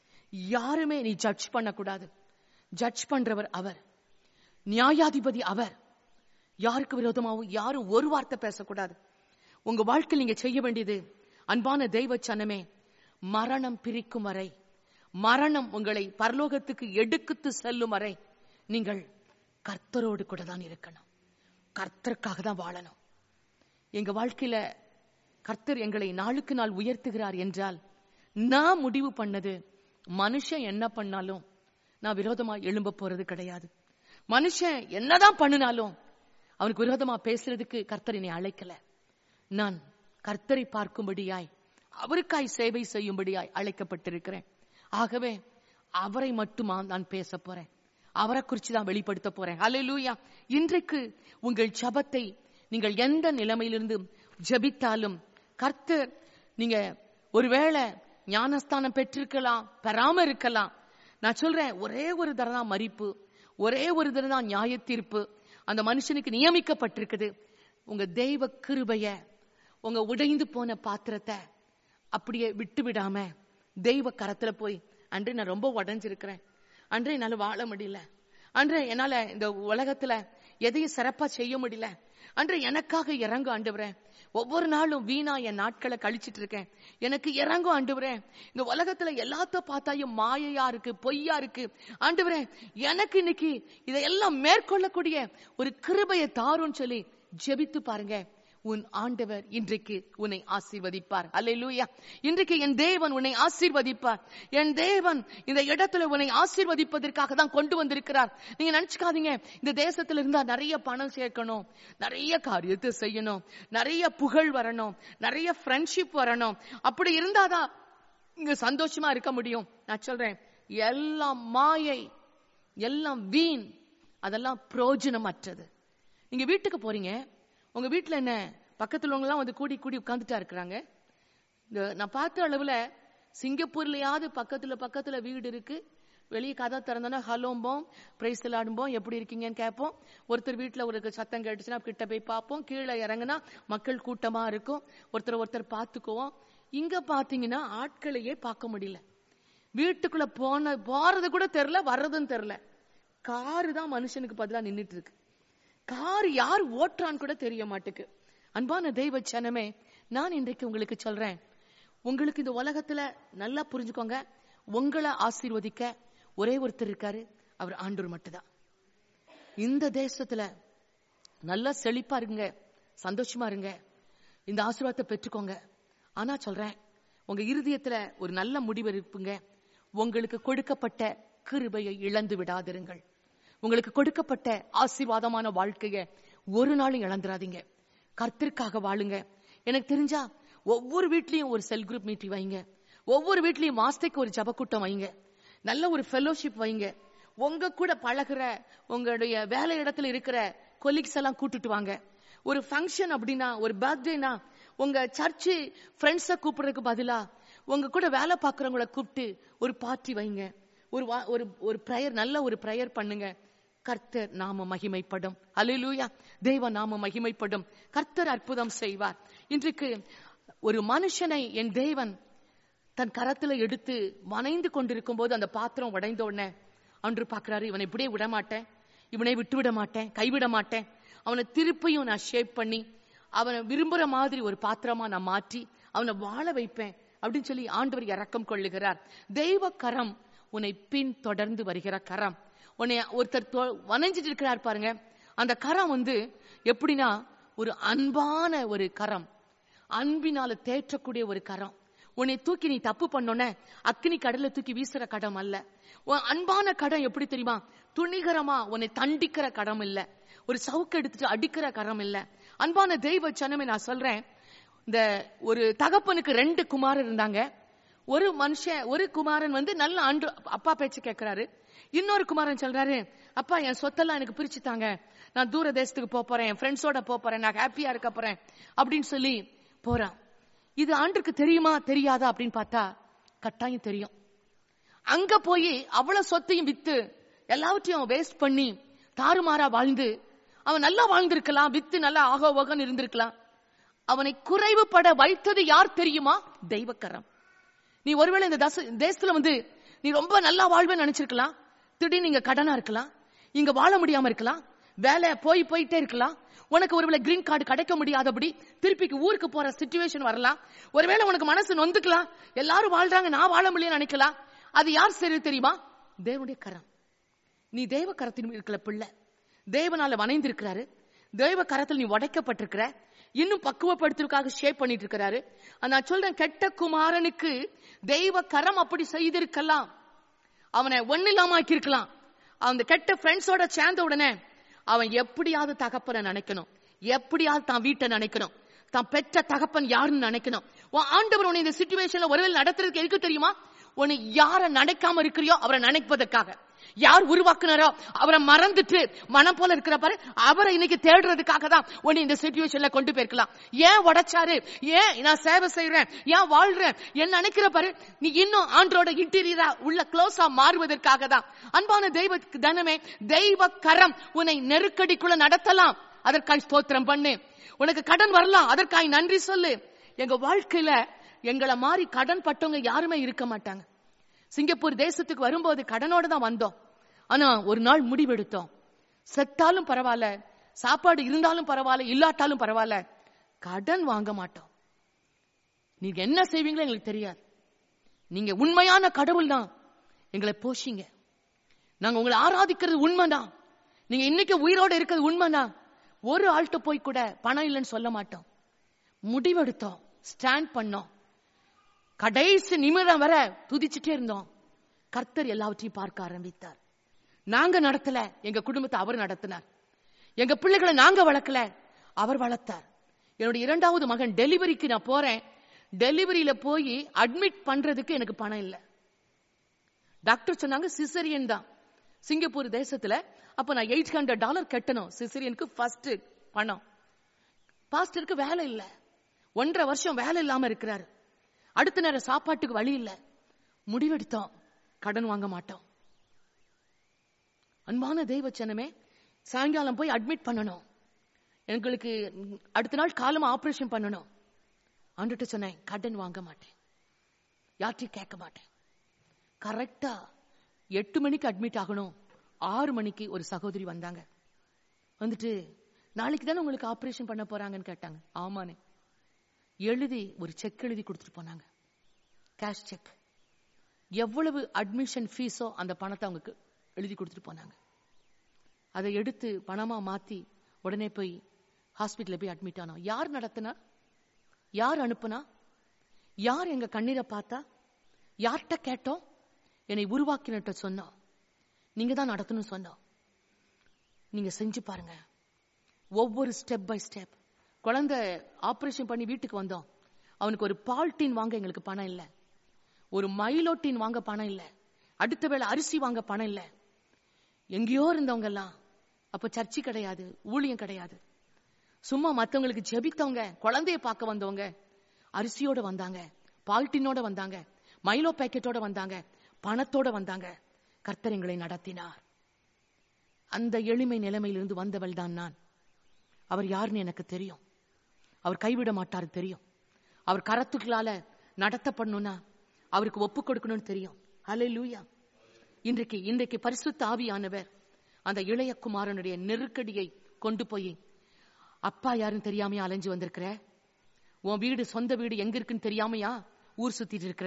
S1: யாருமே நீ ஜட்ஜ் பண்ணக்கூடாது. ஜட்ஜ் பண்றவர் அவர், நியாயாதிபதி அவர். யாருக்கு விரோதமாவும் யாரும் ஒரு வார்த்தை பேசக்கூடாது. உங்க வாழ்க்கையில் நீங்க செய்ய வேண்டியது, அன்பான தெய்வ சனமே, மரணம் பிரிக்கும் வரை, மரணம் உங்களை பரலோகத்துக்கு எடுத்து செல்லும் வரை நீங்கள் கர்த்தரோடு கூட தான் இருக்கணும். கர்த்தருக்காக தான் வாழணும். எங்க வாழ்க்கையில கர்த்தர் எங்களை நாளுக்கு நாள் உயர்த்துகிறார் என்றால், நான் முடிவு பண்ணது, மனுஷன் என்ன பண்ணாலும் நான் விரோதமா எழும்ப போறது கிடையாது. மனுஷன் என்னதான் பண்ணினாலும் அவனுக்கு விரோதமா பேசுறதுக்கு கர்த்தர் என்னை அழைக்கல. நான் கர்த்தரை பார்க்கும்படியாய், அவருக்காய் சேவை செய்யும்படியாய் அழைக்கப்பட்டிருக்கிறேன். ஆகவே அவரை மட்டுமா நான் பேச போறேன், அவரை குறிச்சு தான் வெளிப்படுத்த போறேன். ஹல்லேலூயா. இன்றைக்கு உங்கள் ஜெபத்தை நீங்கள் எந்த நிலைமையிலிருந்து ஜெபித்தாலும் கர்த்தர், நீங்க ஒருவேளை ஞானஸ்தானம் பெற்றிருக்கலாம், பெறாம இருக்கலாம். நான் சொல்றேன், ஒரே ஒரு தடவை தான் மரிப்பு, ஒரே ஒரு தடவை தான் நியாய தீர்ப்பு அந்த மனுஷனுக்கு நியமிக்கப்பட்டிருக்குது. உங்க தெய்வ கிருபைய, உங்க உடைந்து போன பாத்திரத்தை அப்படியே விட்டு விடாம தெய்வ கரத்துல போய், அன்றே நான் ரொம்ப உடைஞ்சிருக்கிறேன், அன்றே என்னால வாழ முடியல, அன்றே என்னால இந்த உலகத்துல எதையும் சிறப்பா செய்ய முடியல, அன்றே எனக்காக இறங்கு ஆண்டவரே, ஒவ்வொரு நாளும் வீணா என் நாட்களை கழிச்சிட்டு இருக்கேன், எனக்கு இறங்கும் ஆண்டவரே, இந்த உலகத்துல எல்லாத்த பார்த்தாயும் மாயையா இருக்கு, பொய்யா இருக்கு ஆண்டவரே, எனக்கு இன்னைக்கு இதையெல்லாம் மேற்கொள்ளக்கூடிய ஒரு கிருபையை தாருன்னு சொல்லி ஜெபித்து பாருங்க. உன் ஆண்டவர் இன்றைக்கு உன்னை ஆசீர்வதிப்பார். அல்லேலூயா. இன்றைக்கு என் தேவன் உன்னை ஆசீர்வதிப்பார். என் தேவன் இந்த இடத்துல உன்னை ஆசீர்வதிப்பதற்காக தான் கொண்டு வந்திருக்கிறார். நீங்க நினைச்சுக்காதீங்க, இந்த தேசத்துல இருந்தா நிறைய பணம் சேர்க்கணும், நிறைய காரியத்தை செய்யணும், நிறைய புகழ் வரணும், நிறைய ஃப்ரெண்ட்ஷிப் வரணும், அப்படி இருந்தாதான் இங்க சந்தோஷமா இருக்க முடியும். நான் சொல்றேன், எல்லாம் மாயை, எல்லாம் வீண், அதெல்லாம் பிரயோஜனமற்றது. நீங்க வீட்டுக்கு போறீங்க, உங்க வீட்டுல என்ன பக்கத்துல எல்லாம் வந்து கூடி கூடி உட்கார்ந்துட்டா இருக்கிறாங்க. நான் பார்த்த அளவுல சிங்கப்பூர்லயாவது பக்கத்துல பக்கத்துல வீடு இருக்கு. வெளியே கதை திறந்தோன்னா ஹலோம்போம், பிரைஸ் விளையாடும்போம், எப்படி இருக்கீங்கன்னு கேட்போம். ஒருத்தர் வீட்டுல ஒரு சத்தம் கேட்டுச்சுன்னா கிட்ட போய் பார்ப்போம். கீழே இறங்குனா மக்கள் கூட்டமா இருக்கும், ஒருத்தர் ஒருத்தர் பார்த்துக்குவோம். இங்க பாத்தீங்கன்னா ஆட்களையே பார்க்க முடியல. வீட்டுக்குள்ள போன போறது கூட தெரியல, வர்றதும் தெரியல. காரு தான் மனுஷனுக்கு பதிலா நின்றுட்டு இருக்கு. கார் யார் ஓட்டுறான்னு கூட தெரிய மாட்டுக்கு. அன்பான தெய்வ ஜனமே, நான் இன்றைக்கு உங்களுக்கு சொல்றேன், உங்களுக்கு இந்த உலகத்துல நல்லா புரிஞ்சுக்கோங்க, உங்களை ஆசீர்வதிக்க ஒரே ஒருத்தர் இருக்காரு, அவர் ஆண்டவர் மட்டும்தான். இந்த தேசத்துல நல்லா செழிப்பா இருங்க, சந்தோஷமா இருங்க, இந்த ஆசீர்வாதத்தை பெற்றுக்கோங்க. ஆனா சொல்றேன், உங்க இருதயத்துல ஒரு நல்ல முடிவு இருப்புங்க. உங்களுக்கு கொடுக்கப்பட்ட கிருபையை இழந்து விடாதிருங்கள். உங்களுக்கு கொடுக்கப்பட்ட ஆசீர்வாதமான வாழ்க்கைய ஒரு நாளும் இழந்துடாதீங்க. கர்த்தருக்காக வாழுங்க. எனக்கு தெரிஞ்சா ஒவ்வொரு வீட்லயும் ஒரு செல் குரூப் மீட்டிங் வைங்க. ஒவ்வொரு வீட்லயும் மாஸ்டருக்கு ஒரு ஜபக்கூட்டம் வைங்க. நல்ல ஒரு ஃபெலோஷிப் வைங்க. உங்க கூட பழகுற உங்களுடைய வேலை இடத்துல இருக்கிற கொலீக்ஸ் எல்லாம் கூட்டிட்டு வாங்க. ஒரு ஃபங்க்ஷன் அப்படின்னா, ஒரு பர்த்டேனா, உங்க சர்ச்சு ஃப்ரெண்ட்ஸை கூப்பிடுறதுக்கு பதிலா உங்க கூட வேலை பார்க்கறவங்களை கூப்பிட்டு ஒரு பார்ட்டி வைங்க. ஒரு ஒரு பிரேயர், நல்ல ஒரு பிரேயர் பண்ணுங்க. கர்த்தர் நாம மகிமைப்படும். அல்லேலூயா. தேவ நாம மகிமைப்படும். கர்த்தர் அற்புதம் செய்வார். இன்றைக்கு ஒரு மனுஷனை என் தேவன் தன் கரத்துல எடுத்து வணைந்து கொண்டிருக்கும் போது அந்த பாத்திரம் உடைந்த உடனே அன்று பாக்குறாரு, இவனை இப்படியே விட மாட்டேன், இவனை விட்டு விட மாட்டேன், கைவிட மாட்டேன், அவனை திருப்பியும் நான் ஷேப் பண்ணி அவனை விரும்புற மாதிரி ஒரு பாத்திரமா நான் மாற்றி அவனை வாழ வைப்பேன் அப்படின்னு சொல்லி ஆண்டவர் இரக்கம் கொள்ளுகிறார். தெய்வ கரம் உன்னை பின் தொடர்ந்து வருகிற கரம். உன்னை ஒருத்தர் வணைஞ்சிட்டு இருக்கிறார் பாருங்க, அந்த கரம் வந்து எப்படின்னா ஒரு அன்பான ஒரு கரம், அன்பினால தேற்றக்கூடிய ஒரு கரம். உன்னை தூக்கி நீ தப்பு பண்ணோன்ன அக்னி கடல்ல தூக்கி வீசுற கடம் அல்ல. அன்பான கடம் எப்படி தெரியுமா? துணிகரமா உன்னை தண்டிக்கிற கடம் இல்ல, ஒரு சவுக்கு எடுத்துட்டு அடிக்கிற கரம் இல்ல. அன்பான தெய்வ ஜனமே, நான் சொல்றேன், இந்த ஒரு தகப்பனுக்கு ரெண்டு குமாரர் இருந்தாங்க. ஒரு மனுஷன், ஒரு குமாரன் வந்து நல்ல ஆண்டு அப்பா பேச்சு கேட்கிறாரு. இன்னொரு குமாரன் சொல்றாரு, அப்பா என் சொத்தெல்லாம் எனக்கு பிரிச்சுட்டாங்க, நான் தூர தேசத்துக்கு போறேன், என் ஃப்ரெண்ட்ஸோட போறேன், நான் ஹாப்பியா இருக்க போறேன் அப்படின்னு சொல்லி போறான். இது ஆண்டுக்கு தெரியுமா தெரியாதா அப்படின்னு பார்த்தா கட்டாயம் தெரியும். அங்க போய் அவ்வளவு சொத்தையும் வித்து எல்லாவற்றையும் வேஸ்ட் பண்ணி தாறுமாறா வாழ்ந்து அவன் நல்லா வாழ்ந்திருக்கலாம், வித்து நல்லா ஆகோ ஓகன்னு இருந்திருக்கலாம். அவனை குறைவுபட வைத்தது யார் தெரியுமா? தெய்வக்கரம். நீ ஒருவேளை இந்த தேசத்துல வந்து நீ ரொம்ப நல்லா வாழ்வேன்னு நினைச்சிருக்கலாம். திடீர்னு நீங்க கடனா இருக்கலாம், இங்க வாழ முடியாம இருக்கலாம், வேலை போய் போயிட்டே இருக்கலாம், உனக்கு ஒருவேளை கிரீன் கார்டு கிடைக்க முடியாதபடி திருப்பிக்கு ஊருக்கு போற சிச்சுவேஷன் வரலாம். ஒருவேளை உனக்கு மனசு நொந்துக்கலாம், எல்லாரும் வாழ்றாங்க நான் வாழ முடியும் நினைக்கலாம். அது யார் சரி தெரியுமா? தேவனுடைய கரம். நீ தேவ கரத்தின் இருக்கிற பிள்ளை, தேவனால வணைந்திருக்கிறாரு, தேவ கரத்தில் நீ உடைக்கப்பட்டிருக்கிற, இன்னும் பக்குவப்படுத்துறதுக்காக ஷேப் பண்ணிட்டு இருக்கிறாரு. நான் சொல்றேன், கெட்ட குமாரனுக்கு தெய்வ கரம் அப்படி செய்திருக்கலாம், அவனை ஒன்னு இல்லாம ஆக்கி இருக்கலாம். அந்த கெட்ட ஃப்ரெண்ட்ஸோட சேர்ந்த உடனே அவன் எப்படியாவது தகப்பனை நினைக்கணும், எப்படியாவது தான் வீட்டை நினைக்கணும், தான் பெற்ற தகப்பன் யாருன்னு நினைக்கணும். ஆண்டவர் உன்னை இந்த சிச்சுவேஷன்ல ஒருவேளை நடத்துறதுக்கு எதுக்கு தெரியுமா? உன்னை யார நினைக்காம இருக்கிறியோ அவரை நினைப்பதற்காக. யார் உருவாக்குனாரோ அவரை மறந்துட்டு மனம் போல இருக்கிற பாரு, அவரை இன்னைக்கு தேடுறதுக்காக தான் உன்னை இந்த சிச்சுவேஷன்ல கொண்டு போயிருக்கலாம். ஏன் உடைச்சாரு, ஏன் நான் சேவை செய்யறேன், ஏன் வாழ்றேன் என்ன நினைக்கிற பாரு, நீ இன்னும் ஆண்டரோட இன்டீரியரா உள்ள க்ளோஸா மாறுவதற்காக தான். அன்பான தெய்வ தனமே, தெய்வ கரம் உன்னை நெருக்கடிக்குள்ள நடத்தலாம், அதற்காக ஸ்தோத்திரம் பண்ணு. உனக்கு கடன் வரலாம், அதற்காக நன்றி சொல்லு. எங்க வாழ்க்கையில எங்களை மாதிரி கடன் பட்டவங்க யாருமே இருக்க மாட்டாங்க. சிங்கப்பூர் தேசத்துக்கு வரும்போது கடனோட தான் வந்தோம். ஆனா ஒரு நாள் முடிவெடுத்தோம், செத்தாலும் பரவாயில்ல, சாப்பாடு இருந்தாலும் பரவாயில்ல, இல்லாட்டாலும் பரவாயில்ல, கடன் வாங்க மாட்டோம். நீங்க என்ன செய்வீங்களோ எங்களுக்கு தெரியாது, நீங்க உண்மையான கடவுள் தான், எங்களை போஷிங்க, நாங்க உங்களை ஆராதிக்கிறது உண்மைதான், நீங்க இன்னைக்கு உயிரோட இருக்கிறது உண்மைதான். ஒரு ஆள்கிட்ட போய் கூட பணம் இல்லைன்னு சொல்ல மாட்டோம். முடிவெடுத்தோம், ஸ்டாண்ட் பண்ணோம், கடைசி நிமிடம் வரை துதிச்சுட்டே இருந்தோம். கர்த்தர் எல்லாவற்றையும் பார்க்க ஆரம்பித்தார். நாங்க நடத்தல, எங்க குடும்பத்தை அவர் நடத்தினார். எங்க பிள்ளைகளை நாங்க வளர்க்கல, அவர் வளர்த்தார். என்னுடைய இரண்டாவது மகன் டெலிவரிக்கு நான் போறேன். டெலிவரியில போய் அட்மிட் பண்றதுக்கு எனக்கு பணம் இல்லை. டாக்டர் சொன்னாங்க சிசரியன் தான் சிங்கப்பூர் தேசத்துல. அப்ப நான் எயிட் ஹண்ட்ரட் டாலர் கட்டணும் சிசரியனுக்கு ஃபர்ஸ்ட் பணம். பாஸ்டருக்கு வேலை இல்ல, ஒன்றரை வருஷம் வேலை இல்லாம இருக்கிறாரு. அடுத்த நேரம் சாப்பாட்டுக்கு வழி இல்ல. முடிவெடுத்தோம், கடன் வாங்க மாட்டோம். அன்பான தெய்வ ஜனமே, சாயங்காலம் போய் அட்மிட் பண்ணணும். எங்களுக்கு அடுத்த நாள் காலமா ஆபரேஷன் பண்ணணும். ஆண்டுட்டு சொன்னேன், கடன் வாங்க மாட்டேன், யார்ட்டையும் கேட்க மாட்டேன். கரெக்டா எட்டு மணிக்கு அட்மிட் ஆகணும். ஆறு மணிக்கு ஒரு சகோதரி வந்தாங்க. வந்துட்டு, நாளைக்கு தானே உங்களுக்கு ஆபரேஷன் பண்ண போறாங்கன்னு கேட்டாங்க. ஆமானே. எழுதி ஒரு செக் எழுதி கொடுத்துட்டு போனாங்க, கேஷ் செக். எவ்வளவு அட்மிஷன் ஃபீஸோ அந்த பணத்தை அவங்க எழுதி கொடுத்துட்டு போனாங்க. அதை எடுத்து பணமா மாத்தி உடனே போய் ஹாஸ்பிட்டல் போய் அட்மிட் ஆனோம். யார் நடத்தினா, யார் அனுப்புனா, யார் எங்க கண்ணீரை பார்த்தா, யார்கிட்ட கேட்டோம்? என்னை உருவாக்கினட்ட சொன்னோம், நீங்க தான் நடத்தணும் சொன்னோம். நீங்க செஞ்சு பாருங்க. ஒவ்வொரு ஸ்டெப் பை ஸ்டெப். குழந்தை ஆபரேஷன் பண்ணி வீட்டுக்கு வந்தோம். அவனுக்கு ஒரு பால் டீன் வாங்க எங்களுக்கு பணம் இல்லை, ஒரு மைலோ டீன் வாங்க பணம் இல்லை, அடுத்த வேளை அரிசி வாங்க பணம் இல்லை. எங்கேயோ இருந்தவங்க எல்லாம் அப்ப சர்ச்சை கிடையாது, ஊழியம் கிடையாது, சும்மா மத்தவங்களுக்கு ஜெபித்தவங்க, குழந்தைய பார்க்க வந்தவங்க அரிசியோட வந்தாங்க, பால்டினோட வந்தாங்க, மைலோ பேக்கெட்டோட வந்தாங்க, பணத்தோட வந்தாங்க. கர்த்தர் எங்களை நடத்தினார். அந்த எளிமை நிலைமையிலிருந்து வந்தவள் தான் நான். அவர் யாருன்னு எனக்கு தெரியும். அவர் கைவிட மாட்டாரு தெரியும். அவர் கரத்துக்களால நடத்தப்படணும்னா அவருக்கு ஒப்பு கொடுக்கணும்னு தெரியும். ஹல்லேலூயா. இன்றைக்கு இன்றைக்கு பரிசுத்த ஆவியானவர் அந்த இளைய குமாரனுடைய நெருக்கடியை கொண்டு போய், அப்பா யாருன்னு தெரியாமையா அலைஞ்சு வந்திருக்கிற, உன் வீடு சொந்த வீடு எங்க இருக்குன்னு தெரியாமையா ஊர் சுத்திட்டு இருக்கிற,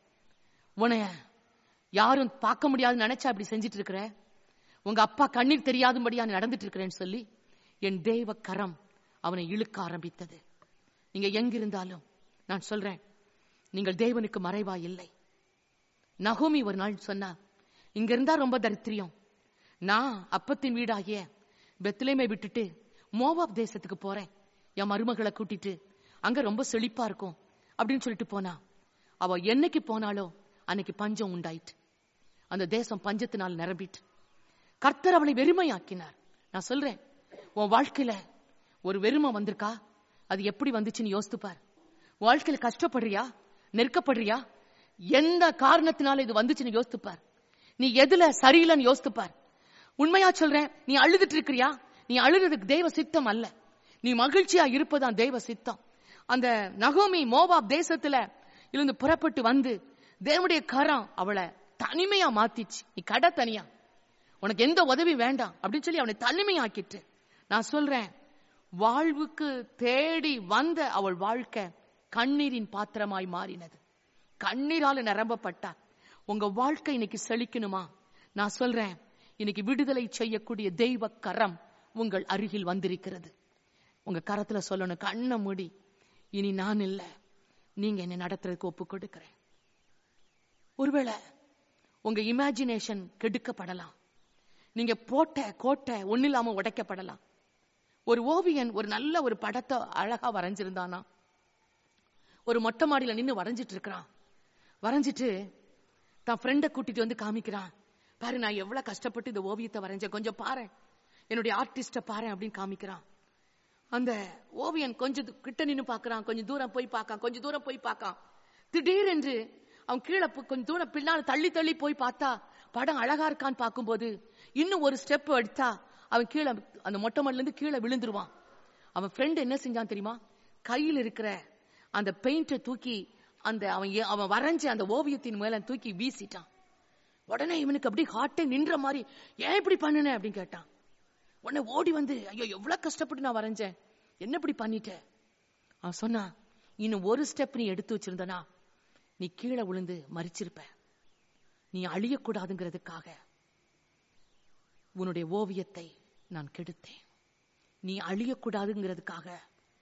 S1: உன்னைய யாரும் பார்க்க முடியாதுன்னு நினைச்சா அப்படி செஞ்சிட்டு இருக்கிற, உங்க அப்பா கண்ணீர் தெரியாதும்படியா நடந்துட்டு இருக்கிறேன்னு சொல்லி என் தேவ கரம் அவனை இழுக்க ஆரம்பித்தது. நீங்க எங்கிருந்தாலும் நான் சொல்றேன், நீங்கள் தேவனுக்கு மறைவா இல்லை. நகோமி ஒரு நாள் சொன்னா, இங்க இருந்தா ரொம்ப தரித்திரியம், நான் அப்பத்தின் வீடாகிய பெத்லேமை விட்டுட்டு மோவாப் தேசத்துக்கு போறேன், என் மருமகளை கூட்டிட்டு, அங்க ரொம்ப செழிப்பா இருக்கும் அப்படின்னு சொல்லிட்டு போனா. அவ என்னைக்கு போனாலோ அன்னைக்கு பஞ்சம் உண்டாயிட்டு, அந்த தேசம் பஞ்சத்தினால் நிரம்பிட்டு, கர்த்தர் அவளை வெறுமையாக்கினார். நான் சொல்றேன், உன் வாழ்க்கையில ஒரு வெறுமை வந்திருக்கா, அது எப்படி வந்துச்சுன்னு யோசித்துப்பார். வாழ்க்கையில கஷ்டப்படுறியா, நெருக்கப்படுறியா, எந்த காரணத்தினால இது வந்துச்சுன்னு யோசித்துப்பார். நீ எதுல சரியில்லைன்னு யோசித்துப்பார். உண்மையா சொல்றேன், நீ அழுதுட்டு இருக்கிறியா, நீ அழுறதுக்கு தெய்வ சித்தம் அல்ல, நீ மகிழ்ச்சியா இருப்பதான் தெய்வ சித்தம். அந்த நகோமி மோவாப் தேசத்துல இருந்து புறப்பட்டு வந்து தேவனுடைய கரம் அவளை தனிமையா மாத்திச்சு. நீ கடை தனியா, உனக்கு எந்த உதவி வேண்டாம் அப்படின்னு சொல்லி அவனை தனிமையாக்கிட்டு. நான் சொல்றேன், வாழ்வுக்கு தேடி வந்த அவள் வாழ்க்கை கண்ணீரின் பாத்திரமாய் மாறினது. கண்ணீரால நிரம்பப்பட்டா. உங்க வாழ்க்கை இன்னைக்கு செழிக்கணுமா, நான் சொல்றேன், இன்னைக்கு விடுதலை செய்யக்கூடிய தெய்வ கரம் உங்கள் அருகில் வந்திருக்கிறது. உங்க கரத்துல சொல்லணும், கண்ணை மூடி, இனி நான் இல்ல, நீங்க என்ன நடத்துறதுக்கு ஒப்பு கொடுக்கிறேன். ஒருவேளை உங்க இமேஜினேஷன் கெடுக்கப்படலாம், நீங்க போட்ட கோட்டை ஒண்ணு இல்லாம உடைக்கப்படலாம். ஒரு ஓவியன் ஒரு நல்ல ஒரு படத்தை அழகா வரைஞ்சிருந்தானா, ஒரு மொட்டை மாடியில நின்று வரைஞ்சிட்டு இருக்கிறான். வரைஞ்சிட்டு தான் ஃப்ரெண்டை கூட்டிட்டு வந்து காமிக்கிறான், பாரு நான் எவ்வளவு கஷ்டப்பட்டு இந்த ஓவியத்தை வரைஞ்சேன், கொஞ்சம் பாரு, என்னுடைய ஆர்டிஸ்ட பாரு அப்படின்னு காமிக்கிறான். அந்த ஓவியன் கொஞ்சம் கிட்ட நின்று பாக்குறான், கொஞ்சம் தூரம் போய் பார்க்கான், கொஞ்சம் தூரம் போய் பார்க்கான். திடீரென்று அவன் கீழே கொஞ்சம் தூரம் பின்னால் தள்ளி தள்ளி போய் பார்த்தா படம் அழகா இருக்கான்னு பார்க்கும்போது இன்னும் ஒரு ஸ்டெப் எடுத்தா அவன் கீழே அந்த மொட்டை மாடில இருந்து கீழே விழுந்துருவான். அவன் ஃப்ரெண்ட் என்ன செஞ்சான் தெரியுமா, கையில் இருக்கிற அந்த பெயிண்ட தூக்கி அந்த அவன் அவன் வரைஞ்ச அந்த ஓவியத்தின் மேல தூக்கி வீசிட்டான். உடனே இவனுக்கு அப்படி ஹார்ட்டே நின்ற மாதிரி, ஏன் இப்படி பண்ணுன அப்படின்னு கேட்டான். உடனே ஓடி வந்து, ஐயோ எவ்வளவு கஷ்டப்பட்டு நான் வரைஞ்சேன், என்ன இப்படி பண்ணிட்ட. அவன் சொன்னா, இன்னும் ஒரு ஸ்டெப் நீ எடுத்து வச்சிருந்தனா நீ கீழே விழுந்து மரிச்சிருப்ப, நீ அழியக்கூடாதுங்கிறதுக்காக உன்னுடைய ஓவியத்தை நான் கெடுத்தேன், நீ அழியக்கூடாதுங்கிறதுக்காக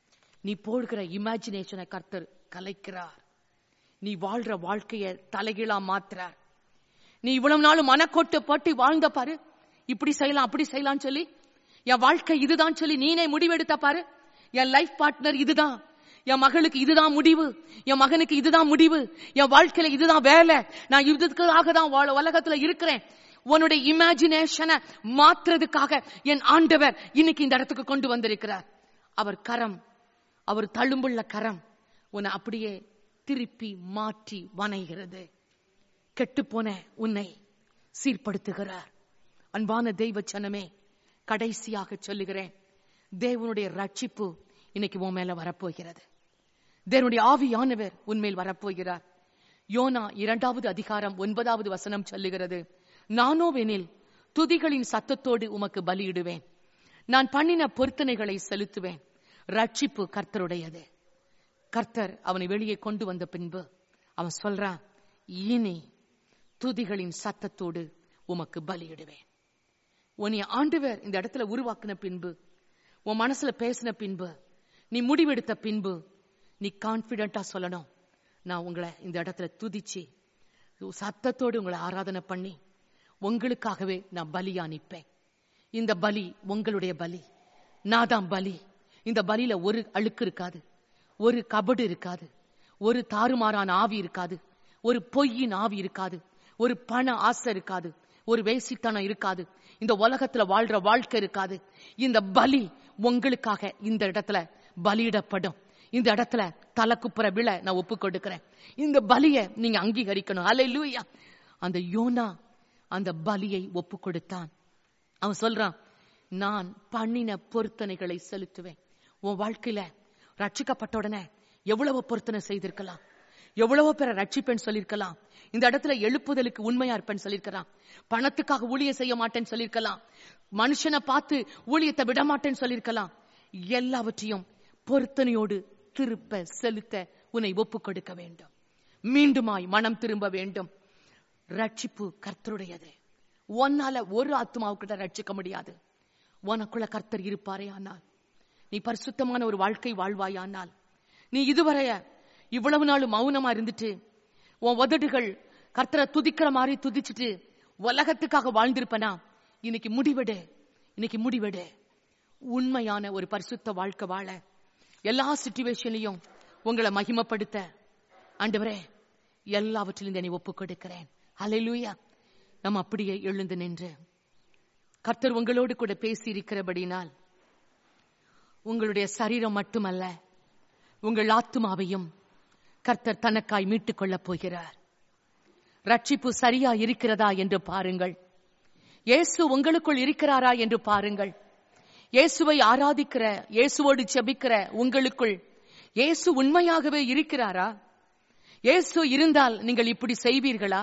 S1: நீ போடுகிற இமேஜினேஷனை கர்த்தர் கலைக்கிறார். நீ வாழ்ற வாழ்க்கைய தலைகீழா மாத்துறார். நீ இவ்வளவு நாளும் மனக்கோட்டை போட்டு வாழ்ந்த பாரு, இப்படி செய்யலாம் அப்படி செய்யலாம் சொல்லி, என் வாழ்க்கை இதுதான் சொல்லி நீனே முடிவெடுத்த பாரு. என் லைஃப் பார்ட்னர் இதுதான், என் மகளுக்கு இதுதான் முடிவு, என் மகனுக்கு இதுதான் முடிவு, என் வாழ்க்கையில இதுதான் வேலை, நான் இதுக்காக தான் உலகத்துல இருக்கிறேன். உன்னுடைய இமேஜினேஷனை மாற்றுறதுக்காக என் ஆண்டவர் இன்னைக்கு இந்த இடத்துக்கு கொண்டு வந்திருக்கிறார். அவர் கரம், அவர் தழும்புள்ள கரம் உன்னை அப்படியே திருப்பி மாற்றி வணைகிறது. கெட்டுப்போன உன்னை சீர்படுத்துகிறார். அன்பான தெய்வ ஜனமே, கடைசியாக சொல்லுகிறேன், தேவனுடைய ரட்சிப்பு இன்னைக்கு உன் மேல வரப்போகிறது. தேவனுடைய ஆவியானவர் உன்மேல் வரப்போகிறார். யோனா இரண்டாவது அதிகாரம் ஒன்பதாவது வசனம் சொல்லுகிறது, நானோவெனில் துதிகளின் சத்தத்தோடு உமக்கு பலியிடுவேன், நான் பண்ணின பொருத்தனைகளை செலுத்துவேன். ரட்சிப்பு கர்த்தருடையது. கர்த்தர் அவனை வெளியே கொண்டு வந்த பின்பு அவன் சொல்றான், இனி துதிகளின் சத்தத்தோடு உமக்கு பலியிடுவேன். உன்னை ஆண்டவர் இந்த இடத்துல உருவாக்கின பின்பு, உன் மனசுல பேசின பின்பு, நீ முடிவெடுத்த பின்பு, நீ கான்பிடண்டா சொல்லணும், நான் உங்களை இந்த இடத்துல துதிச்சு சத்தத்தோடு உங்களை ஆராதனை பண்ணி உங்களுக்காகவே நான் பலியா நிற்பேன். இந்த பலி உங்களுடைய பலி, நான் தான் பலி. இந்த பலியில ஒரு அழுக்கு இருக்காது, ஒரு கபடு இருக்காது, ஒரு தாறுமாறான ஆவி இருக்காது, ஒரு பொய்யின் ஆவி இருக்காது, ஒரு பண ஆசை இருக்காது, ஒரு வேசித்தனம் இருக்காது, இந்த உலகத்துல வாழ்ற வாழ்க்கை இருக்காது. இந்த பலி உங்களுக்காக இந்த இடத்துல பலியிடப்படும். இந்த இடத்துல தலைக்குப்புற விழ நான் ஒப்பு கொடுக்கிறேன். இந்த பலிய நீங்க அங்கீகரிக்கணும். அல்லேலூயா. அந்த யோனா அந்த பலியை ஒப்பு கொடுத்தான். அவன் சொல்றான், நான் பண்ணின பொருத்தனைகளை செலுத்துவேன். உன் வாழ்க்கையில ரட்சிக்கப்பட்ட உடனே எவ்வளவு பொருத்தனை செய்திருக்கலாம், எவ்வளவோ பேரை ரட்சிப்பேன்னு சொல்லிருக்கலாம், இந்த இடத்துல எழுப்புதலுக்கு உண்மையா இருப்பேன்னு சொல்லிருக்கலாம், பணத்துக்காக ஊழியம் செய்ய மாட்டேன்னு சொல்லிருக்கலாம், மனுஷனை பார்த்து ஊழியத்தை விட மாட்டேன்னு சொல்லிருக்கலாம். எல்லாவற்றையும் பொருத்தனையோடு திருப்ப செலுத்த உன்னை ஒப்பு கொடுக்க வேண்டும். மீண்டுமாய் மனம் திரும்ப வேண்டும். ரட்சிப்பு கர்த்தருடையது. உன்னால ஒரு ஆத்மாவுக்கிட்ட ரட்சிக்க முடியாது. உனக்குள்ள கர்த்தர் இருப்பாரே ஆனால், நீ பரிசுத்தமான ஒரு வாழ்க்கை வாழ்வாயானால், நீ இதுவரைய இவ்வளவு நாள் மௌனமா இருந்துட்டு உன் உதடுகள் கர்த்தரை துதிக்கிற மாதிரி துதிச்சுட்டு உலகத்துக்காக வாழ்ந்திருப்பனா, இன்னைக்கு முடிவெடு. இன்னைக்கு முடிவெடு. உண்மையான ஒரு பரிசுத்த வாழ்க்கை வாழ, எல்லா சிச்சுவேஷன்லையும் உங்களை மகிமைப்படுத்த, ஆண்டவரே எல்லாவற்றிலும் என்னை ஒப்புக் கொடுக்கிறேன். ஹல்லேலூயா. நம்ம அப்படியே எழுந்து நின்று கர்த்தர் உங்களோடு கூட பேசி இருக்கிறபடினால், உங்களுடைய சரீரம் மட்டுமல்ல, உங்கள் ஆத்துமாவையும் கர்த்தர் தனக்காய் மீட்டுக் கொள்ளப் போகிறார். ரட்சிப்பு சரியா இருக்கிறதா என்று பாருங்கள். இயேசு உங்களுக்குள் இருக்கிறாரா என்று பாருங்கள். இயேசுவை ஆராதிக்கிற, இயேசுவோடு ஜெபிக்கிற உங்களுக்குள் இயேசு உண்மையாகவே இருக்கிறாரா? இயேசு இருந்தால் நீங்கள் இப்படி செய்வீர்களா?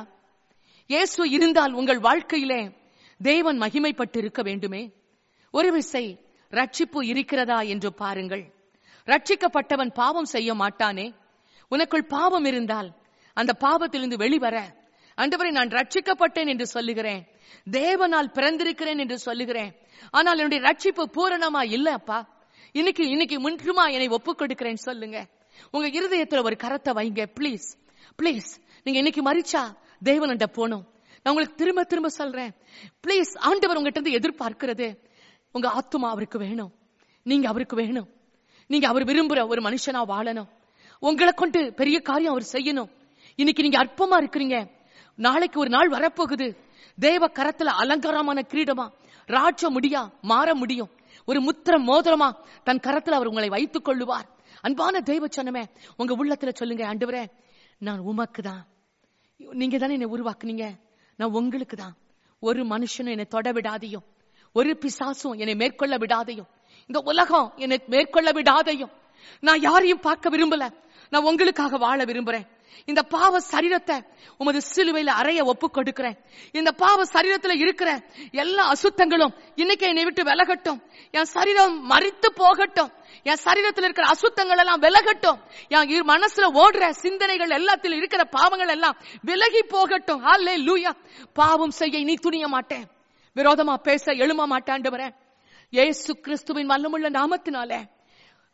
S1: இயேசு இருந்தால் உங்கள் வாழ்க்கையிலே தேவன் மகிமைப்பட்டு இருக்க வேண்டுமே. ஒரு விசை ரட்சிப்பு இருக்கிறதா என்று பாருங்கள். ரட்சிக்கப்பட்டவன் பாவம் செய்ய மாட்டானே. உனக்குள் பாவம் இருந்தால் அந்த பாவத்திலிருந்து வெளிவர, ஆண்டவரே நான் ரட்சிக்கப்பட்டேன் என்று சொல்லுகிறேன், தேவனால் பிறந்திருக்கிறேன் என்று சொல்லுகிறேன், ஆனால் என்னுடைய ரட்சிப்பு பூரணமா இல்ல அப்பா, இன்னைக்கு இன்னைக்கு முன்றுமா என்னை ஒப்புக் கொடுக்கிறேன் சொல்லுங்க. உங்க இருதயத்துல ஒரு கரத்தை வைங்க. Please please. நீங்க இன்னைக்கு மரிச்சா தேவன்கிட்ட போகணும். நான் உங்களுக்கு திரும்ப திரும்ப சொல்றேன், பிளீஸ். ஆண்டவர் உங்ககிட்ட இருந்து எதிர்பார்க்கிறது, உங்க ஆத்துமா அவருக்கு வேணும், நீங்க அவருக்கு வேணும், நீங்க அவர் விரும்புற ஒரு மனுஷனா வாழணும், உங்களை கொண்டு பெரிய காரியம் அவர் செய்யணும். இன்னைக்கு நீங்க அற்பமா இருக்கிறீங்க, நாளைக்கு ஒரு நாள் வரப்போகுது, தேவ கரத்துல அலங்காரமான கிரீடமா, ராஜ முடியா மாற முடியும், ஒரு முத்திர மோதிரமா தன் கரத்துல அவர் உங்களை வைத்துக் கொள்ளுவார். அன்பான தெய்வ ஜனமே, உங்க உள்ளத்துல சொல்லுங்க, ஆண்டவரே நான் உமக்கு தான், நீங்க தானே என்னை உருவாக்குனீங்க, நான் உங்களுக்கு தான். ஒரு மனுஷனும் என்னை தொட விடாதையும், ஒரு பிசாசும் என்னை மேற்கொள்ள விடாதையும், இந்த உலகம் என்னை மேற்கொள்ள விடாதையும், நான் யாரையும் பார்க்க விரும்பல, நான் உங்களுக்காக வாழ விரும்புறேன். இந்த பாவ சரீரத்தை உமது சிலுவையில அறைய ஒப்பு கொடுக்கிறேன். இந்த பாவ சரீரத்துல இருக்கிற எல்லா அசுத்தங்களும் இன்னைக்கு என்னை விட்டு விலகட்டும். என் சரீரம் மரித்து போகட்டும். என் சரீரத்தில் இருக்கிற அசுத்தங்கள் எல்லாம் விலகட்டும். என் மனசுல ஓடுற சிந்தனைகள் எல்லாத்திலும் இருக்கிற பாவங்கள் எல்லாம் விலகி போகட்டும். ஹல்லேலூயா. பாவம் செய்ய நீ துணிய மாட்டேன், விரோதமா பேச எழும மாட்டேன். ஆண்டவரே, இயேசு கிறிஸ்துவின் வல்லமுள்ள நாமத்தினாலே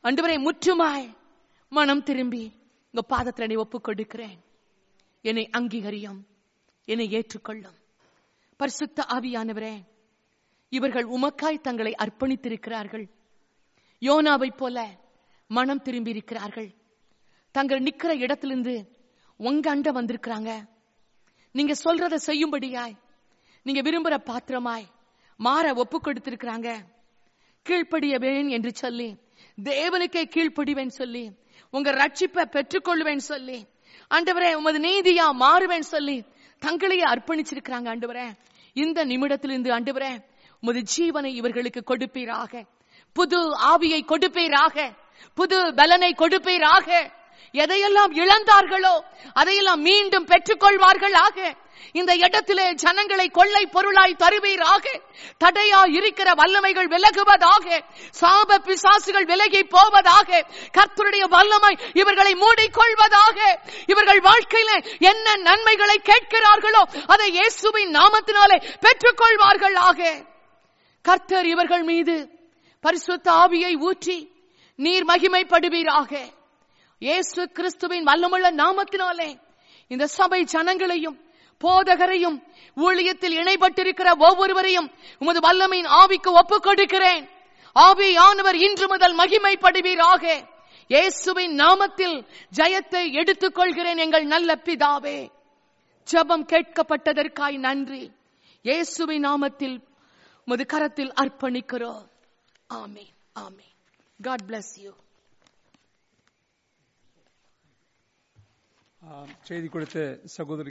S1: ஆண்டவரே முற்றுமாய் மனம் திரும்பி உங்க பாதத்தில் என்னை ஒப்புக் கொடுக்கிறேன். என்னை அங்கீகரியும், என்னை ஏற்றுக்கொள்ளும். பரிசுத்த ஆவியானவரே, இவர்கள் உமக்காய் தங்களை அர்ப்பணித்திருக்கிறார்கள். யோனாவை போல மனம் திரும்பி இருக்கிறார்கள். தங்கள் நிக்கிற இடத்திலிருந்து உங்க அண்ட வந்திருக்கிறாங்க. நீங்க சொல்றதை செய்யும்படியாய், நீங்க விரும்புற பாத்திரமாய் மாற ஒப்பு கொடுத்திருக்கிறாங்க. கீழ்ப்படியவேன் என்று சொல்லி, தேவனுக்கே கீழ்ப்படிவேன் சொல்லி, உங்க ரட்சிப்பை பெற்றுக்கொள்வேன் சொல்லி, ஆண்டவரே உமது நீதியா மாறுவேன் சொல்லி தங்களையே அர்ப்பணிச்சிருக்கிறாங்க. ஆண்டவரே, இந்த நிமிடத்திலிருந்து ஆண்டவரே உமது ஜீவனை இவர்களுக்கு கொடுப்பீராக. புது ஆவியை கொடுப்பீராக. புது பலனை கொடுப்பீராக. எதையெல்லாம் இழந்தார்களோ அதையெல்லாம் மீண்டும் பெற்றுக்கொள்வார்களாக. இந்த இடத்திலே ஜனங்களை கொள்ளை பொருளாய் தருவீராக. தடையா இருக்கிற வல்லமைகள் விலகுவதாக. சாப பிசாசுகள் விலகி போவதாக. கர்த்தருடைய வல்லமை இவர்களை மூடிக்கொள்வதாக. இவர்கள் வாழ்க்கையில என்ன நன்மைகளை கேட்கிறார்களோ அதை இயேசுவின் நாமத்தினாலே பெற்றுக்கொள்வார்களாக. கர்த்தர் இவர்கள் மீது பரிசுத்த ஆவியை ஊற்றி நீர் மகிமைப்படுவீராக. இயேசு கிறிஸ்துவின் வல்லமுள்ள நாமத்தினாலே இந்த சபை ஜனங்களையும் போதகரையும் ஊழியத்தில் இணைப்பட்டிருக்கிற ஒவ்வொருவரையும் உமது வல்லமையின் ஆவிக்கு ஒப்புக் கொடுக்கிறேன். ஆவியானவர் இன்று முதல் மகிமைப்படுவீராக. இயேசுவின் நாமத்தில் ஜெயத்தை எடுத்துக் கொள்கிறேன் எங்கள் நல்ல பிதாவே. ஜெபம் கேட்கப்பட்டதற்காய் நன்றி. இயேசுவின் நாமத்தில் உமது கரத்தில் அர்ப்பணிக்கிறோம். ஆமென், ஆமென். God bless you.
S2: செய்தி கொடுத்த சகோதரி